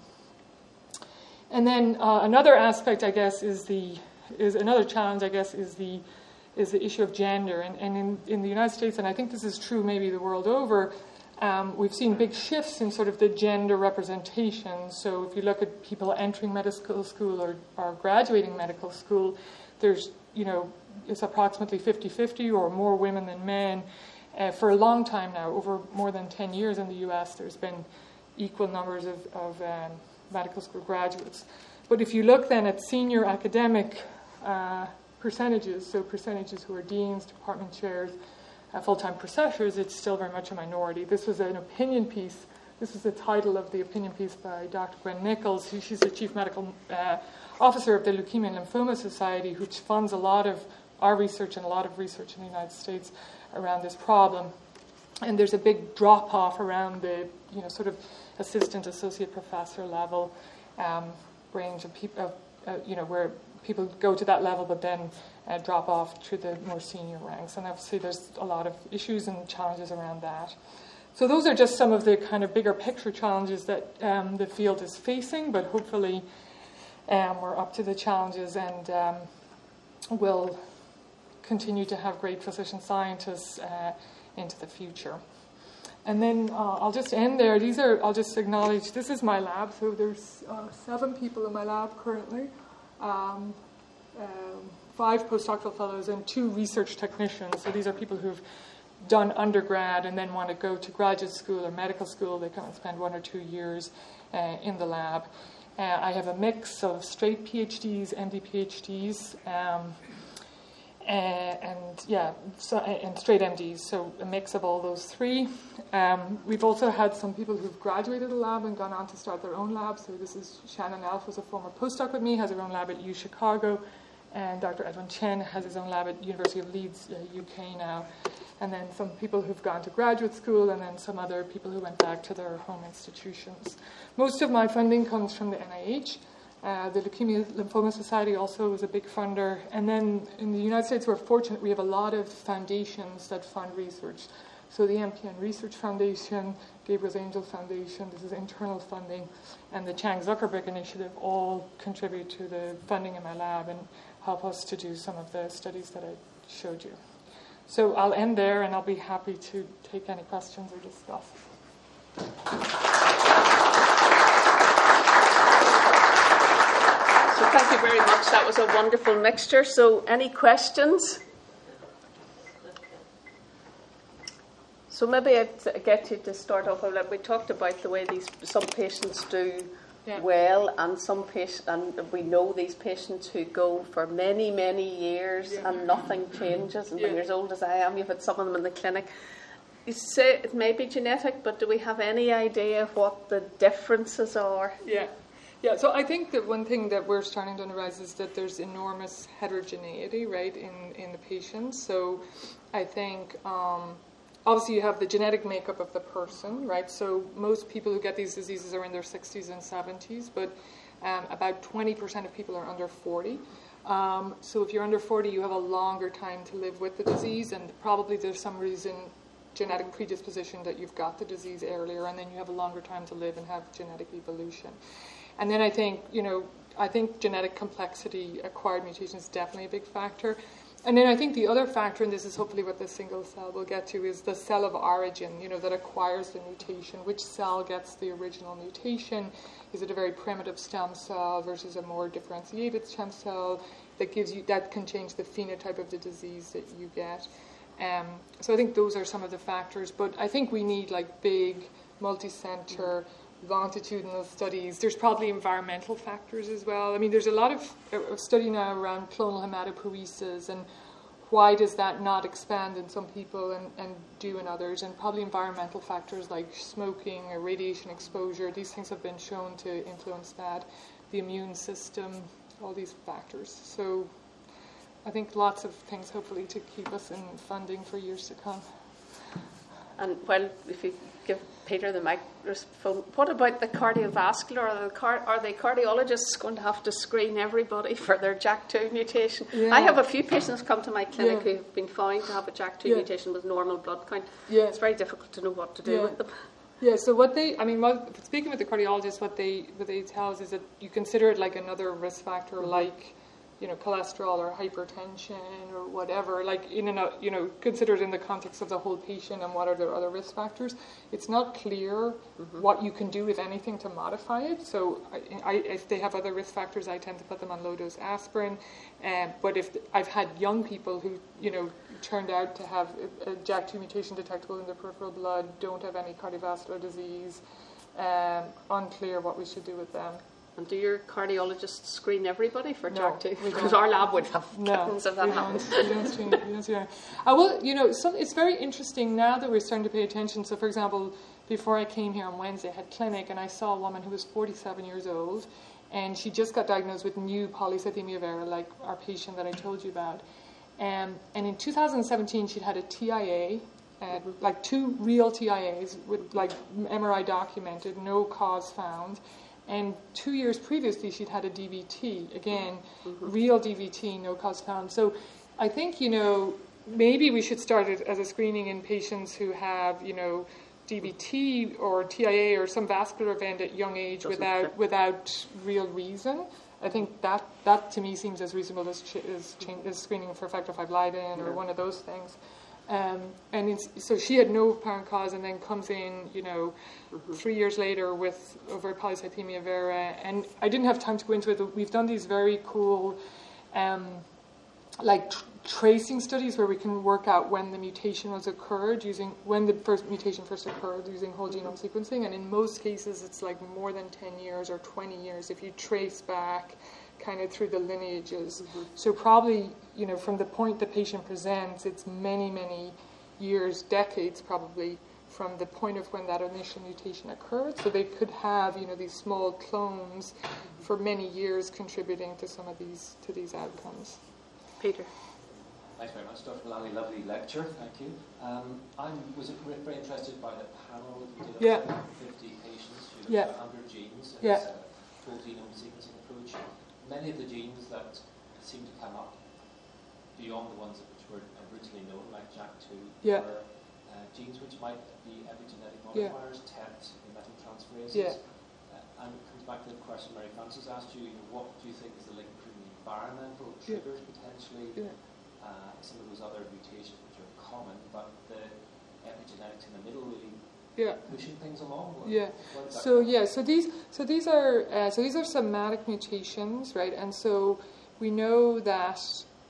And then another aspect, I guess, is another challenge, I guess, is the issue of gender. And in the United States, and I think this is true maybe the world over, we've seen big shifts in sort of the gender representation. So if you look at people entering medical school or graduating medical school, there's, it's approximately 50-50 or more women than men. For a long time now, over more than 10 years in the U.S., there's been equal numbers of medical school graduates. But if you look then at senior academic percentages, so percentages who are deans, department chairs, full-time professors, it's still very much a minority. This was an opinion piece. This is the title of the opinion piece by Dr. Gwen Nichols. She's the chief medical officer of the Leukemia and Lymphoma Society, which funds a lot of our research and a lot of research in the United States around this problem. And there's a big drop-off around the, sort of assistant, associate professor level range of people, where people go to that level but then drop off to the more senior ranks. And obviously there's a lot of issues and challenges around that. So those are just some of the kind of bigger picture challenges that the field is facing, but hopefully we're up to the challenges and will continue to have great physician scientists into the future. And then I'll just end there. I'll just acknowledge, this is my lab. So there's 7 people in my lab currently, 5 postdoctoral fellows and 2 research technicians. So these are people who've done undergrad and then want to go to graduate school or medical school. They come and spend 1 or 2 years in the lab. I have a mix of straight PhDs, MD PhDs, and straight MDs, so a mix of all those 3. We've also had some people who've graduated the lab and gone on to start their own lab. So this is Shannon Elf, who's a former postdoc with me, has her own lab at UChicago, and Dr. Edwin Chen has his own lab at University of Leeds, UK now. And then some people who've gone to graduate school, and then some other people who went back to their home institutions. Most of my funding comes from the NIH. The Leukemia Lymphoma Society also is a big funder. And then in the United States, we're fortunate. We have a lot of foundations that fund research. So the MPN Research Foundation, Gabriel's Angel Foundation, this is internal funding, and the Chang Zuckerberg Initiative all contribute to the funding in my lab and help us to do some of the studies that I showed you. So I'll end there, and I'll be happy to take any questions or discuss. So thank you very much. That was a wonderful mixture. So any questions? So maybe I'd get you to start off. We talked about the way some patients do well, and some patients, and we know these patients who go for many, many years and nothing changes. And when you're as old as I am, you've had some of them in the clinic. You say it may be genetic, but do we have any idea what the differences are? Yeah. Yeah, so I think that one thing that we're starting to realize is that there's enormous heterogeneity, right, in the patients. So I think obviously you have the genetic makeup of the person, right? So most people who get these diseases are in their 60s and 70s, but about 20% of people are under 40. So if you're under 40, you have a longer time to live with the disease, and probably there's some reason, genetic predisposition, that you've got the disease earlier, and then you have a longer time to live and have genetic evolution. And then I think genetic complexity, acquired mutation, is definitely a big factor. And then I think the other factor, and this is hopefully what the single cell will get to, is the cell of origin, that acquires the mutation. Which cell gets the original mutation? Is it a very primitive stem cell versus a more differentiated stem cell that can change the phenotype of the disease that you get? So I think those are some of the factors. But I think we need big, multi-center, longitudinal studies. There's probably environmental factors as well. I mean, there's a lot of study now around clonal hematopoiesis and why does that not expand in some people and do in others, and probably environmental factors like smoking or radiation exposure. These things have been shown to influence that, the immune system, all these factors. So I think lots of things hopefully to keep us in funding for years to come. And if you give Peter the microphone, what about the cardiovascular? Are the cardiologists going to have to screen everybody for their JAK2 mutation? Yeah. I have a few patients come to my clinic who have been found to have a JAK2 mutation with normal blood count. Yeah. It's very difficult to know what to do with them. Yeah, so speaking with the cardiologists, what they tell us is that you consider it like another risk factor, like cholesterol or hypertension or whatever, consider it in the context of the whole patient and what are their other risk factors. It's not clear what you can do, if anything, to modify it. So if they have other risk factors, I tend to put them on low-dose aspirin. But if I've had young people who, turned out to have a JAK2 mutation detectable in their peripheral blood, don't have any cardiovascular disease, unclear what we should do with them. And do your cardiologists screen everybody for JAK2? Because our lab would have tons of that happen. It's very interesting now that we're starting to pay attention. So, for example, before I came here on Wednesday, I had clinic, and I saw a woman who was 47 years old, and she just got diagnosed with new polycythemia vera, like our patient that I told you about. And in 2017, she'd had a TIA, like 2 real TIAs with MRI documented, no cause found. And 2 years previously, she'd had a DVT. Again, real DVT, no cause found. So I think, maybe we should start it as a screening in patients who have, DVT or TIA or some vascular event at young age without real reason. I think that to me seems as reasonable as screening for factor V Leiden or one of those things. So she had no apparent cause, and then comes in, 3 years later with ovarian polycythemia vera. And I didn't have time to go into it, but we've done these very cool, tracing studies where we can work out when the mutation when the first mutation first occurred using whole genome sequencing. And in most cases, it's more than 10 years or 20 years if you trace back kind of through the lineages. So probably, from the point the patient presents, it's many, many years, decades probably, from the point of when that initial mutation occurred. So they could have, these small clones for many years contributing to some of these outcomes. Peter. Thanks very much, Dr. Mullally. Lovely lecture. Thank you. I was very interested by the panel that you did of 50 patients. You looked at 100 genes. It's a full genome sequencing approach. Many of the genes that seem to come up beyond the ones which were originally known, like JAK2, were genes which might be epigenetic modifiers, TET, methyltransferases. And it comes back to the question Mary Frances asked you, what do you think is the link between the environmental triggers potentially, some of those other mutations which are common, but the epigenetics in the middle really pushing things along? So these are somatic mutations, right? And so we know that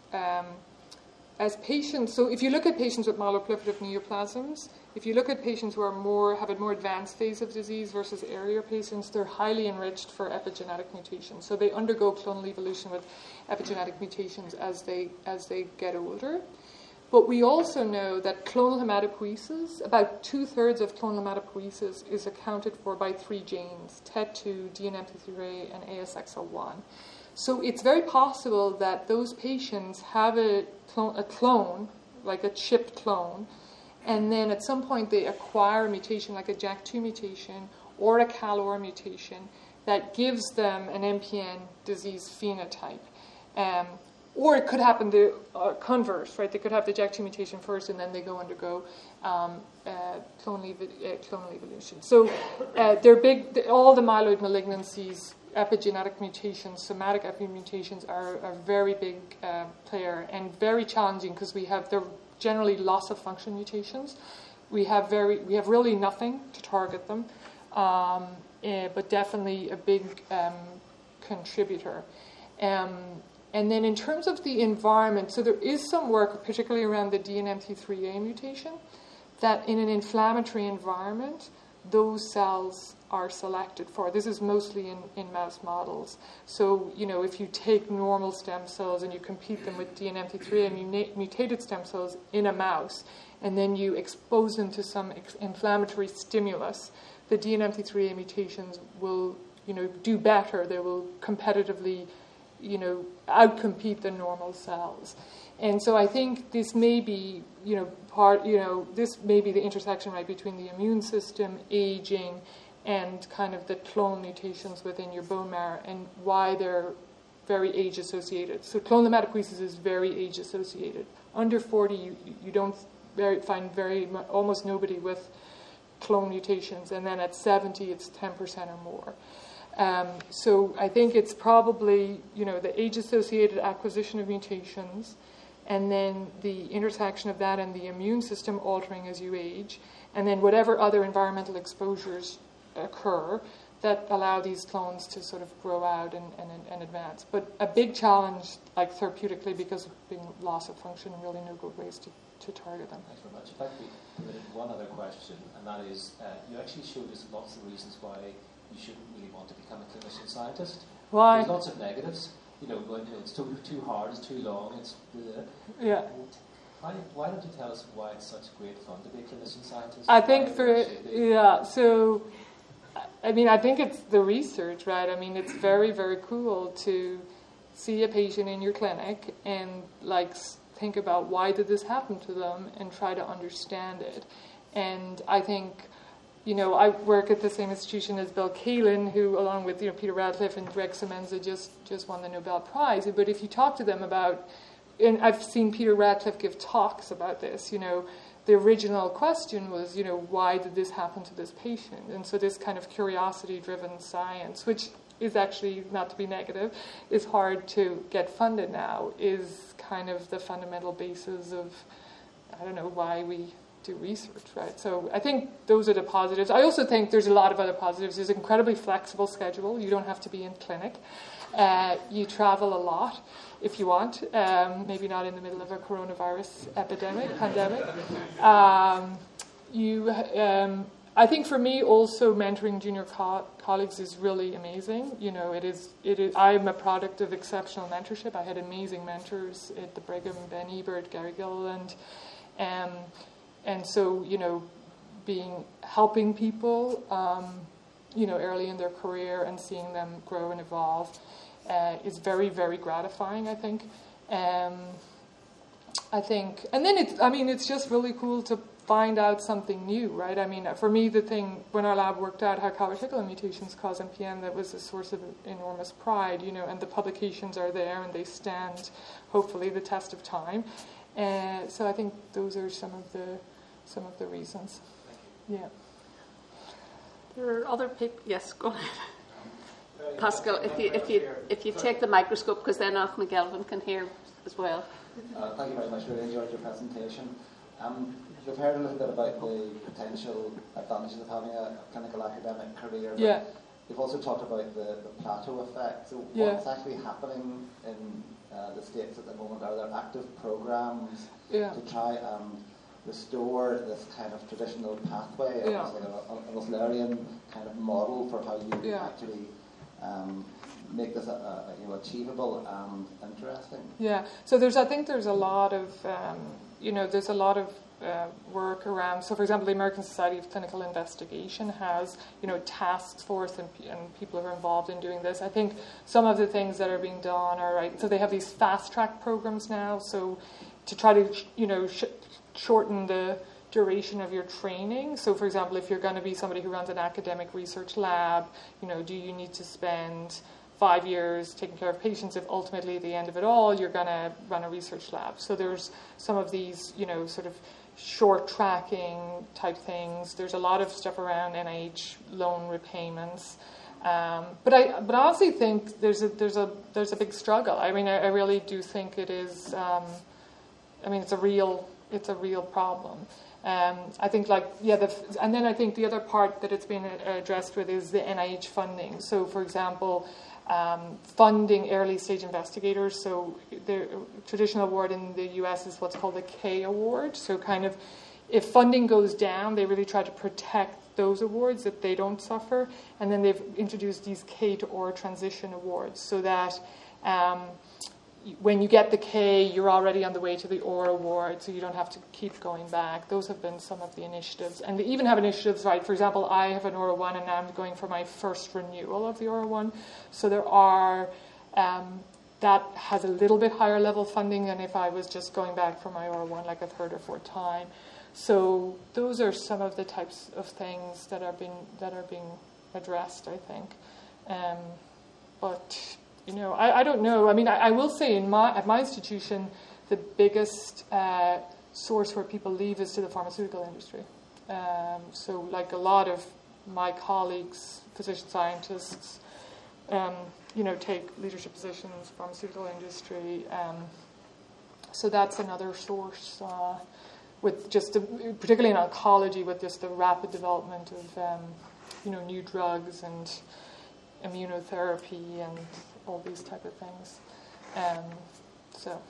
as patients, so if you look at patients with myeloproliferative neoplasms, if you look at patients who have a more advanced phase of disease versus earlier patients, they're highly enriched for epigenetic mutations. So they undergo clonal evolution with epigenetic mutations as they get older. But we also know that clonal hematopoiesis, about 2/3 of clonal hematopoiesis is accounted for by 3 genes, TET2, DNMT3A, and ASXL1. So it's very possible that those patients have a clone, like a chipped clone, and then at some point they acquire a mutation like a JAK2 mutation or a CALR mutation that gives them an MPN disease phenotype. Or it could happen the converse, right? They could have the JAK2 mutation first, and then they undergo clonal evolution. So they're big. All the myeloid malignancies, epigenetic mutations, somatic mutations are a very big player and very challenging because they're generally loss of function mutations. We have really nothing to target them, but definitely a big contributor. And then in terms of the environment, so there is some work, particularly around the DNMT3A mutation, that in an inflammatory environment, those cells are selected for. This is mostly in mouse models. So, if you take normal stem cells and you compete them with DNMT3A mutated stem cells in a mouse, and then you expose them to some inflammatory stimulus, the DNMT3A mutations will, do better. They will competitively outcompete the normal cells. And so I think this may be, this may be the intersection right between the immune system, aging, and kind of the clone mutations within your bone marrow and why they're very age associated. So clonal hematopoiesis is very age associated. Under 40, you don't find almost nobody with clone mutations, and then at 70, it's 10% or more. So I think it's probably, the age-associated acquisition of mutations, and then the intersection of that and the immune system altering as you age, and then whatever other environmental exposures occur that allow these clones to sort of grow out and advance. But a big challenge, like therapeutically, because of being loss of function, and really no good ways to target them. Thanks very much. If I could permit one other question, and that is, you actually showed us lots of reasons why you shouldn't really want to become a clinician scientist. Why? There's lots of negatives. It's too hard, it's too long, it's... Yeah. Why don't you tell us why it's such great fun to be a clinician scientist? I think I think it's the research, right? I mean, it's very, very cool to see a patient in your clinic and, think about why did this happen to them and try to understand it. And I think... I work at the same institution as Bill Kaelin, who, along with Peter Radcliffe and Greg Semenza, just won the Nobel Prize. But if you talk to them about, and I've seen Peter Radcliffe give talks about this, the original question was, why did this happen to this patient? And so this kind of curiosity-driven science, which is actually, not to be negative, is hard to get funded now, is kind of the fundamental basis of, why we do research, right? So I think those are the positives. I also think there's a lot of other positives. There's an incredibly flexible schedule. You don't have to be in clinic. You travel a lot if you want, maybe not in the middle of a coronavirus pandemic. I think for me also mentoring junior colleagues is really amazing. It is. I'm a product of exceptional mentorship. I had amazing mentors at the Brigham, Ben Ebert, Gary Gilliland, and so, helping people, early in their career and seeing them grow and evolve is very, very gratifying, I think. And then it's just really cool to find out something new, right? I mean, for me, the thing, when our lab worked out how calreticulin mutations cause MPN, that was a source of enormous pride, and the publications are there and they stand, hopefully, the test of time. So I think those are some of the reasons. Yeah. There are other people. Yes, go ahead. Pascal, if you take the microscope, because then Achim Gelvin can hear as well. Thank you very much. Really enjoyed your presentation. We've heard a little bit about the potential advantages of having a clinical academic career. Yeah. You've also talked about the plateau effect. So what's actually happening in the States at the moment? Are there active programs to try and restore this kind of traditional pathway, almost like a Russellerian kind of model for how you actually make this achievable and interesting? Yeah. So I think there's a lot of there's a lot of work around. So, for example, the American Society of Clinical Investigation has, task force and people who are involved in doing this. I think some of the things that are being done are right. So they have these fast track programs now. So to try to, shorten the duration of your training. So, for example, if you're going to be somebody who runs an academic research lab, do you need to spend 5 years taking care of patients if ultimately at the end of it all you're going to run a research lab? So there's some of these, sort of short tracking type things. There's a lot of stuff around NIH loan repayments. But I honestly think there's a big struggle. I mean, I really do think it is. It's a real problem. I think and then I think the other part that it's been addressed with is the NIH funding. So, for example, funding early stage investigators. So the traditional award in the US is what's called the K award. So kind of if funding goes down, they really try to protect those awards that they don't suffer. And then they've introduced these K to OR transition awards so that when you get the K, you're already on the way to the OR award, so you don't have to keep going back. Those have been some of the initiatives. And they even have initiatives, right? For example, I have an ORA 1, and now I'm going for my first renewal of the ORA 1. So there are, that has a little bit higher level funding than if I was just going back for my ORA 1 like a third or fourth time. So those are some of the types of things that are being addressed, I think. But I don't know. I mean, I will say at my institution, the biggest source where people leave is to the pharmaceutical industry. So, like a lot of my colleagues, physician scientists, take leadership positions, pharmaceutical industry. So that's another source. With just particularly in oncology, with just the rapid development of new drugs and immunotherapy and all these type of things. So,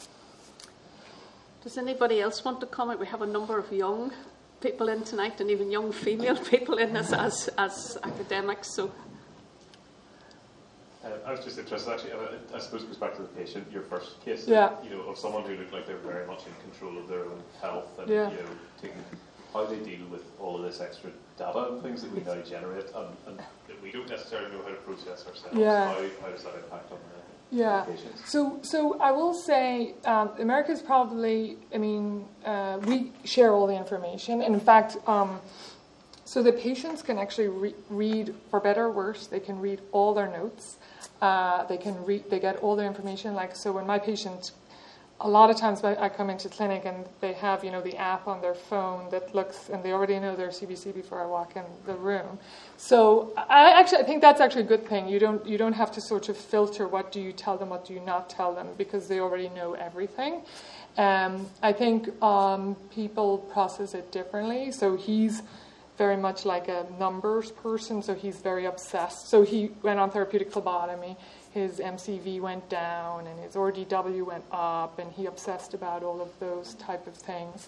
does anybody else want to comment? We have a number of young people in tonight, and even young female people in this as academics. So, I was just interested. Actually, I suppose it goes back to the patient. Your first case, of someone who looked like they were very much in control of their own health, and taking how they deal with all of this extra data and things that we now generate, and that we don't necessarily know how to process ourselves. How does that impact on the patients? So I will say America is probably, we share all the information. And in fact, so the patients can actually read, for better or worse, they can read all their notes. They get all their information. Like, so when my patient, a lot of times I come into clinic and they have, the app on their phone that looks, and they already know their CBC before I walk in the room. So I think that's actually a good thing. You don't have to sort of filter what do you tell them, what do you not tell them, because they already know everything. I think people process it differently. So he's very much like a numbers person, so he's very obsessed. So he went on therapeutic phlebotomy. His MCV went down and his RDW went up, and he obsessed about all of those type of things.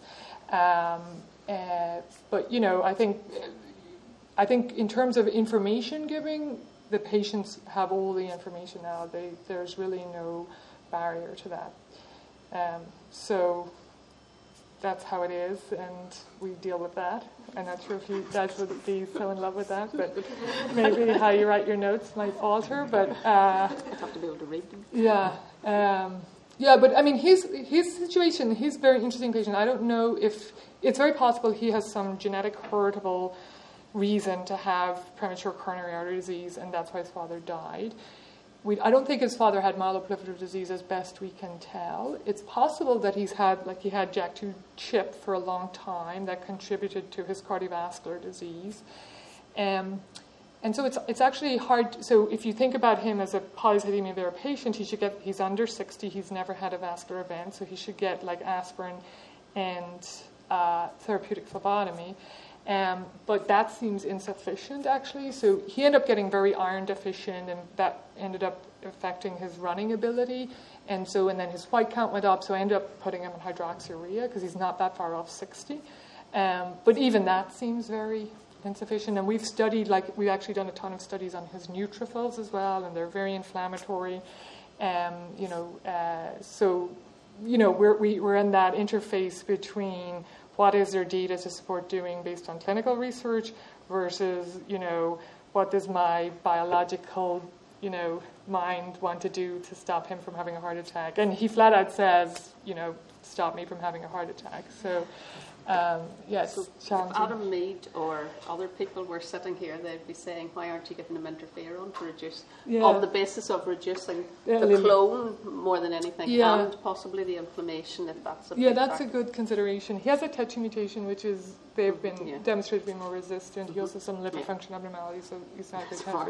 But I think in terms of information giving, the patients have all the information now. There's really no barrier to that. So that's how it is, and we deal with that. I'm not sure if you guys would be so in love with that, but maybe how you write your notes might alter. But I'd have to be able to read them. Yeah, but I mean, his situation. He's a very interesting patient. I don't know if it's very possible he has some genetic heritable reason to have premature coronary artery disease, and that's why his father died. I don't think his father had myeloproliferative disease, as best we can tell. It's possible that he had JAK2 chip for a long time that contributed to his cardiovascular disease. And so it's actually hard. So if you think about him as a polycythemia vera patient, he's under 60, he's never had a vascular event, so he should get like aspirin and therapeutic phlebotomy. But that seems insufficient, actually. So he ended up getting very iron deficient, and that ended up affecting his running ability. And then his white count went up, so I ended up putting him on hydroxyurea because he's not that far off 60. But even that seems very insufficient. And we've actually done a ton of studies on his neutrophils as well, and they're very inflammatory. So we're in that interface between what is there data to support doing based on clinical research versus, what does my biological, mind want to do to stop him from having a heart attack. And he flat out says, stop me from having a heart attack. So, yes. So if Adam Mead or other people were sitting here, they'd be saying, why aren't you giving him interferon to reduce, on the basis of reducing the clone more than anything, and possibly the inflammation, if that's a big that's factor. a good consideration. He has a TET2 mutation, which is, they've been demonstrated to be more resistant. He also has some liver function abnormalities, so he's not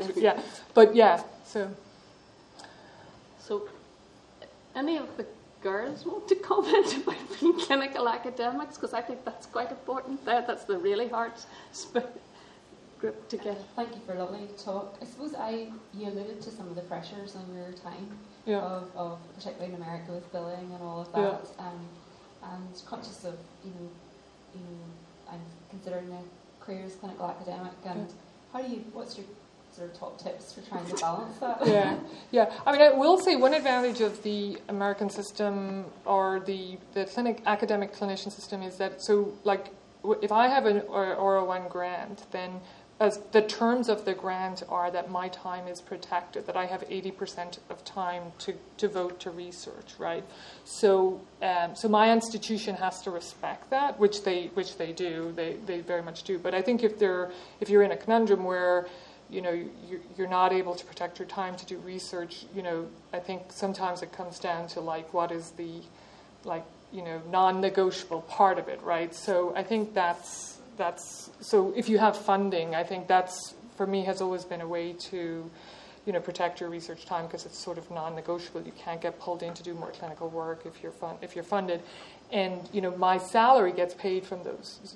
So any of the girls want to comment about being clinical academics, because I think that's quite important there. That's the really hard group to get. Thank you for a lovely talk. I suppose you alluded to some of the pressures on your time of particularly in America with billing and all of that, and conscious of I'm considering a career as clinical academic, and what's your sort of top tips for trying to balance that? I mean, I will say one advantage of the American system or the academic clinician system is that, so like if I have an R01 grant, then as the terms of the grant are that my time is protected, that I have 80% of time to devote to research, right? So so my institution has to respect that, which they do, they very much do. But I think if you're in a conundrum where you're not able to protect your time to do research, I think sometimes it comes down to what is the non-negotiable part of it, right? So I think that's so if you have funding, I think that's, for me, has always been a way to protect your research time, because it's sort of non-negotiable. You can't get pulled in to do more clinical work if you're funded, and my salary gets paid from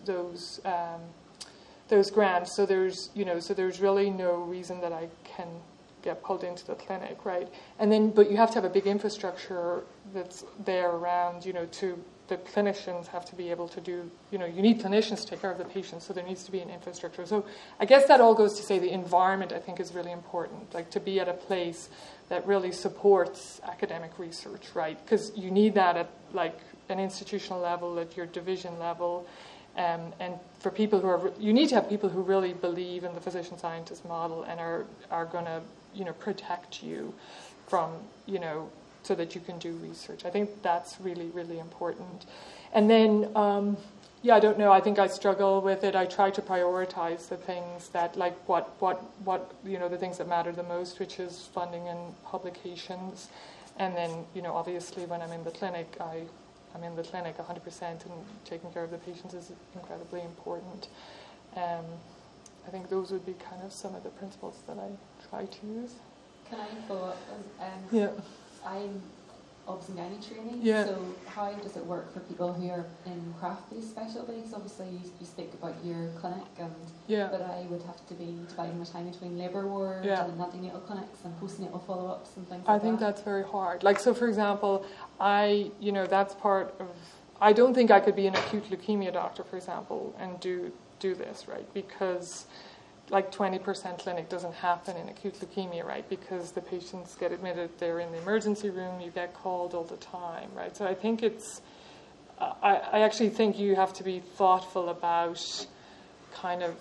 those grants. So there's really no reason that I can get pulled into the clinic, right? And then, but you have to have a big infrastructure that's there around, the clinicians have to be able to do, you need clinicians to take care of the patients, so there needs to be an infrastructure. So I guess that all goes to say the environment, I think, is really important, to be at a place that really supports academic research, right? Because you need that at an institutional level, at your division level, and for people you need to have people who really believe in the physician-scientist model and are going to, protect you from, so that you can do research. I think that's really, really important. And then, I don't know, I think I struggle with it. I try to prioritize the things that, what the things that matter the most, which is funding and publications. And then, obviously when I'm in the clinic, I'm in the clinic 100%, and taking care of the patients is incredibly important. I think those would be kind of some of the principles that I try to use. Can I follow up? I'm obs-gynae training, so how does it work for people who are in craft-based specialties? Obviously you speak about your clinic, but I would have to be dividing my time between labour ward and antenatal clinics and postnatal follow-ups and things like that. I think that's very hard. So for example, that's part of, I don't think I could be an acute leukemia doctor, for example, and do this, right? Because 20% clinic doesn't happen in acute leukemia, right? Because the patients get admitted, they're in the emergency room, you get called all the time, right? So I think I actually think you have to be thoughtful about kind of,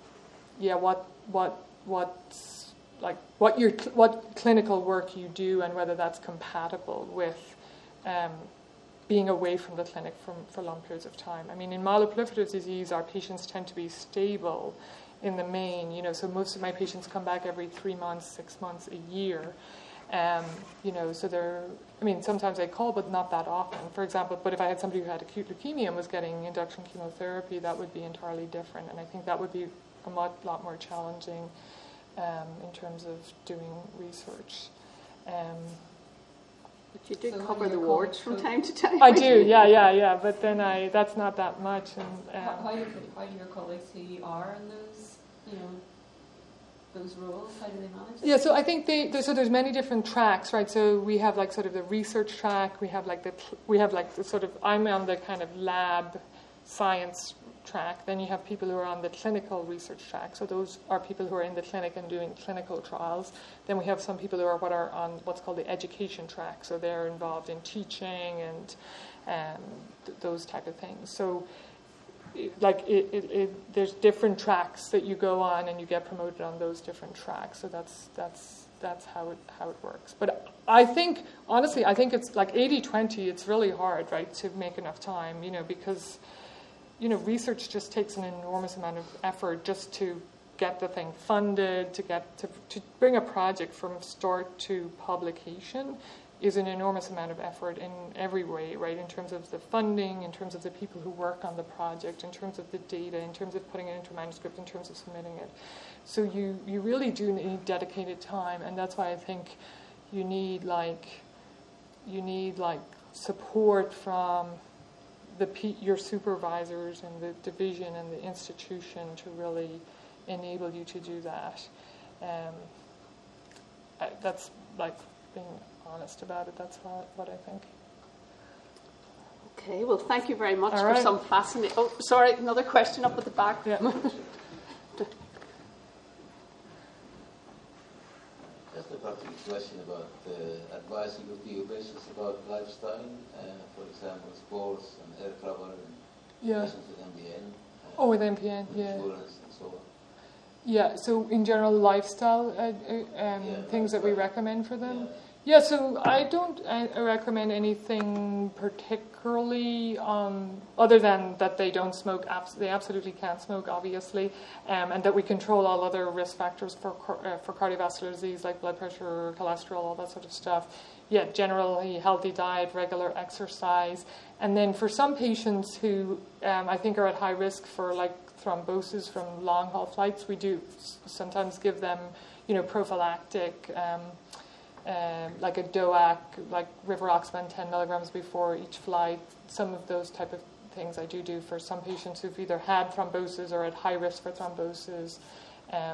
what clinical work you do and whether that's compatible with being away from the clinic for long periods of time. I mean, in myeloproliferative disease, our patients tend to be stable in the main, so most of my patients come back every 3 months, 6 months, a year. So sometimes they call, but not that often. For example, but if I had somebody who had acute leukemia and was getting induction chemotherapy, that would be entirely different. And I think that would be a lot more challenging in terms of doing research. But you do cover the wards from time to time. I do, yeah. But then that's not that much. And how do your colleagues who are in those roles, how do they manage it? Yeah, so I think there's many different tracks, right? So we have sort of the research track. We have I'm on the kind of lab science track. Then you have people who are on the clinical research track. So those are people who are in the clinic and doing clinical trials. Then we have some people who are on what's called the education track. So they're involved in teaching and those type of things. So there's different tracks that you go on, and you get promoted on those different tracks. So that's how it works. But I think, honestly, it's like 80-20. It's really hard, right, to make enough time, because, research just takes an enormous amount of effort just to get the thing funded, to bring a project from start to publication is an enormous amount of effort in every way, right, in terms of the funding, in terms of the people who work on the project, in terms of the data, in terms of putting it into a manuscript, in terms of submitting it. So you really do need dedicated time, and that's why I think you need support from your supervisors and the division and the institution to really enable you to do that. That's like being honest about it. That's what I think. Okay, well, thank you very much for some fascinating... Oh, sorry, another question up at the back. Yeah. Just a practical question about the advice you give to your patients about lifestyle, for example, sports and air travel and patients with MPN. With MPN, insurance and so on. Yeah, so in general, lifestyle things that we recommend for them. Yeah, so I don't recommend anything particularly other than that they don't smoke. They absolutely can't smoke, obviously, and that we control all other risk factors for cardiovascular disease like blood pressure, cholesterol, all that sort of stuff. Yeah, generally healthy diet, regular exercise, and then for some patients who I think are at high risk for like thrombosis from long haul flights, we do sometimes give them, prophylactic. Like a DOAC, like rivaroxaban 10 milligrams before each flight. Some of those type of things I do for some patients who've either had thrombosis or at high risk for thrombosis. I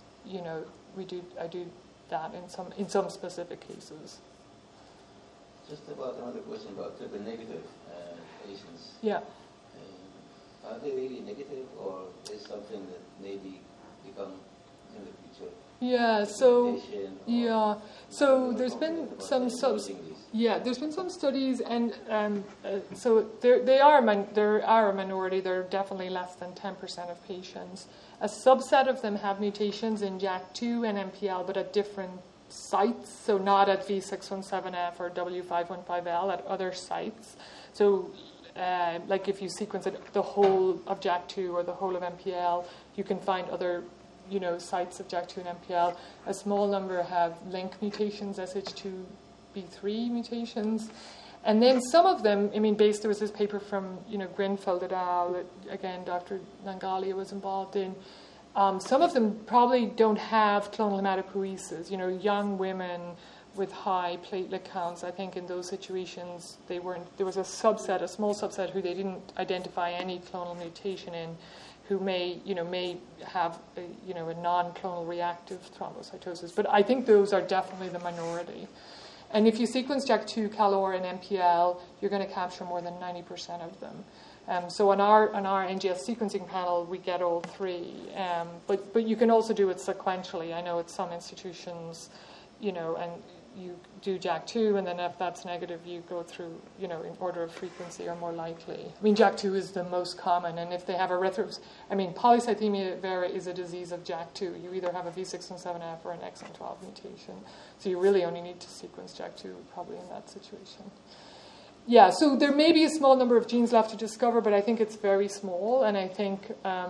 do that in some specific cases. Just about another question about triple negative patients. Yeah. Are they really negative, or is something that maybe become in the future? Yeah, so there's been some studies, and so there are a minority. They're definitely less than 10% of patients. A subset of them have mutations in JAK2 and MPL, but at different sites. So not at V617F or W515L, at other sites. So like if you sequence the whole of JAK2 or the whole of MPL, you can find other sites of JAK2 and MPL. A small number have link mutations, SH2B3 mutations. And then some of them, there was this paper from, Grinfeld et al. That, again, Dr. Nangalia was involved in. Some of them probably don't have clonal hematopoiesis. Young women with high platelet counts, I think in those situations, there was a small subset who they didn't identify any clonal mutation in, who may have a non-clonal reactive thrombocytosis. But I think those are definitely the minority. And if you sequence JAK2, CALOR, and MPL, you're going to capture more than 90% of them. So on our NGS sequencing panel, we get all three. But you can also do it sequentially. I know at some institutions, and you do JAK2, and then if that's negative, you go through, in order of frequency or more likely. JAK2 is the most common, and if they have polycythemia vera is a disease of JAK2. You either have a V617F or an exon 12 mutation. So you really only need to sequence JAK2 probably in that situation. Yeah, so there may be a small number of genes left to discover, but I think it's very small, and I think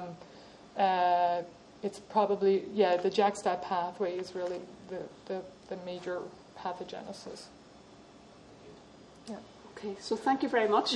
it's probably, the JAK-STAT pathway is really the major pathogenesis. Yeah. Okay, so thank you very much.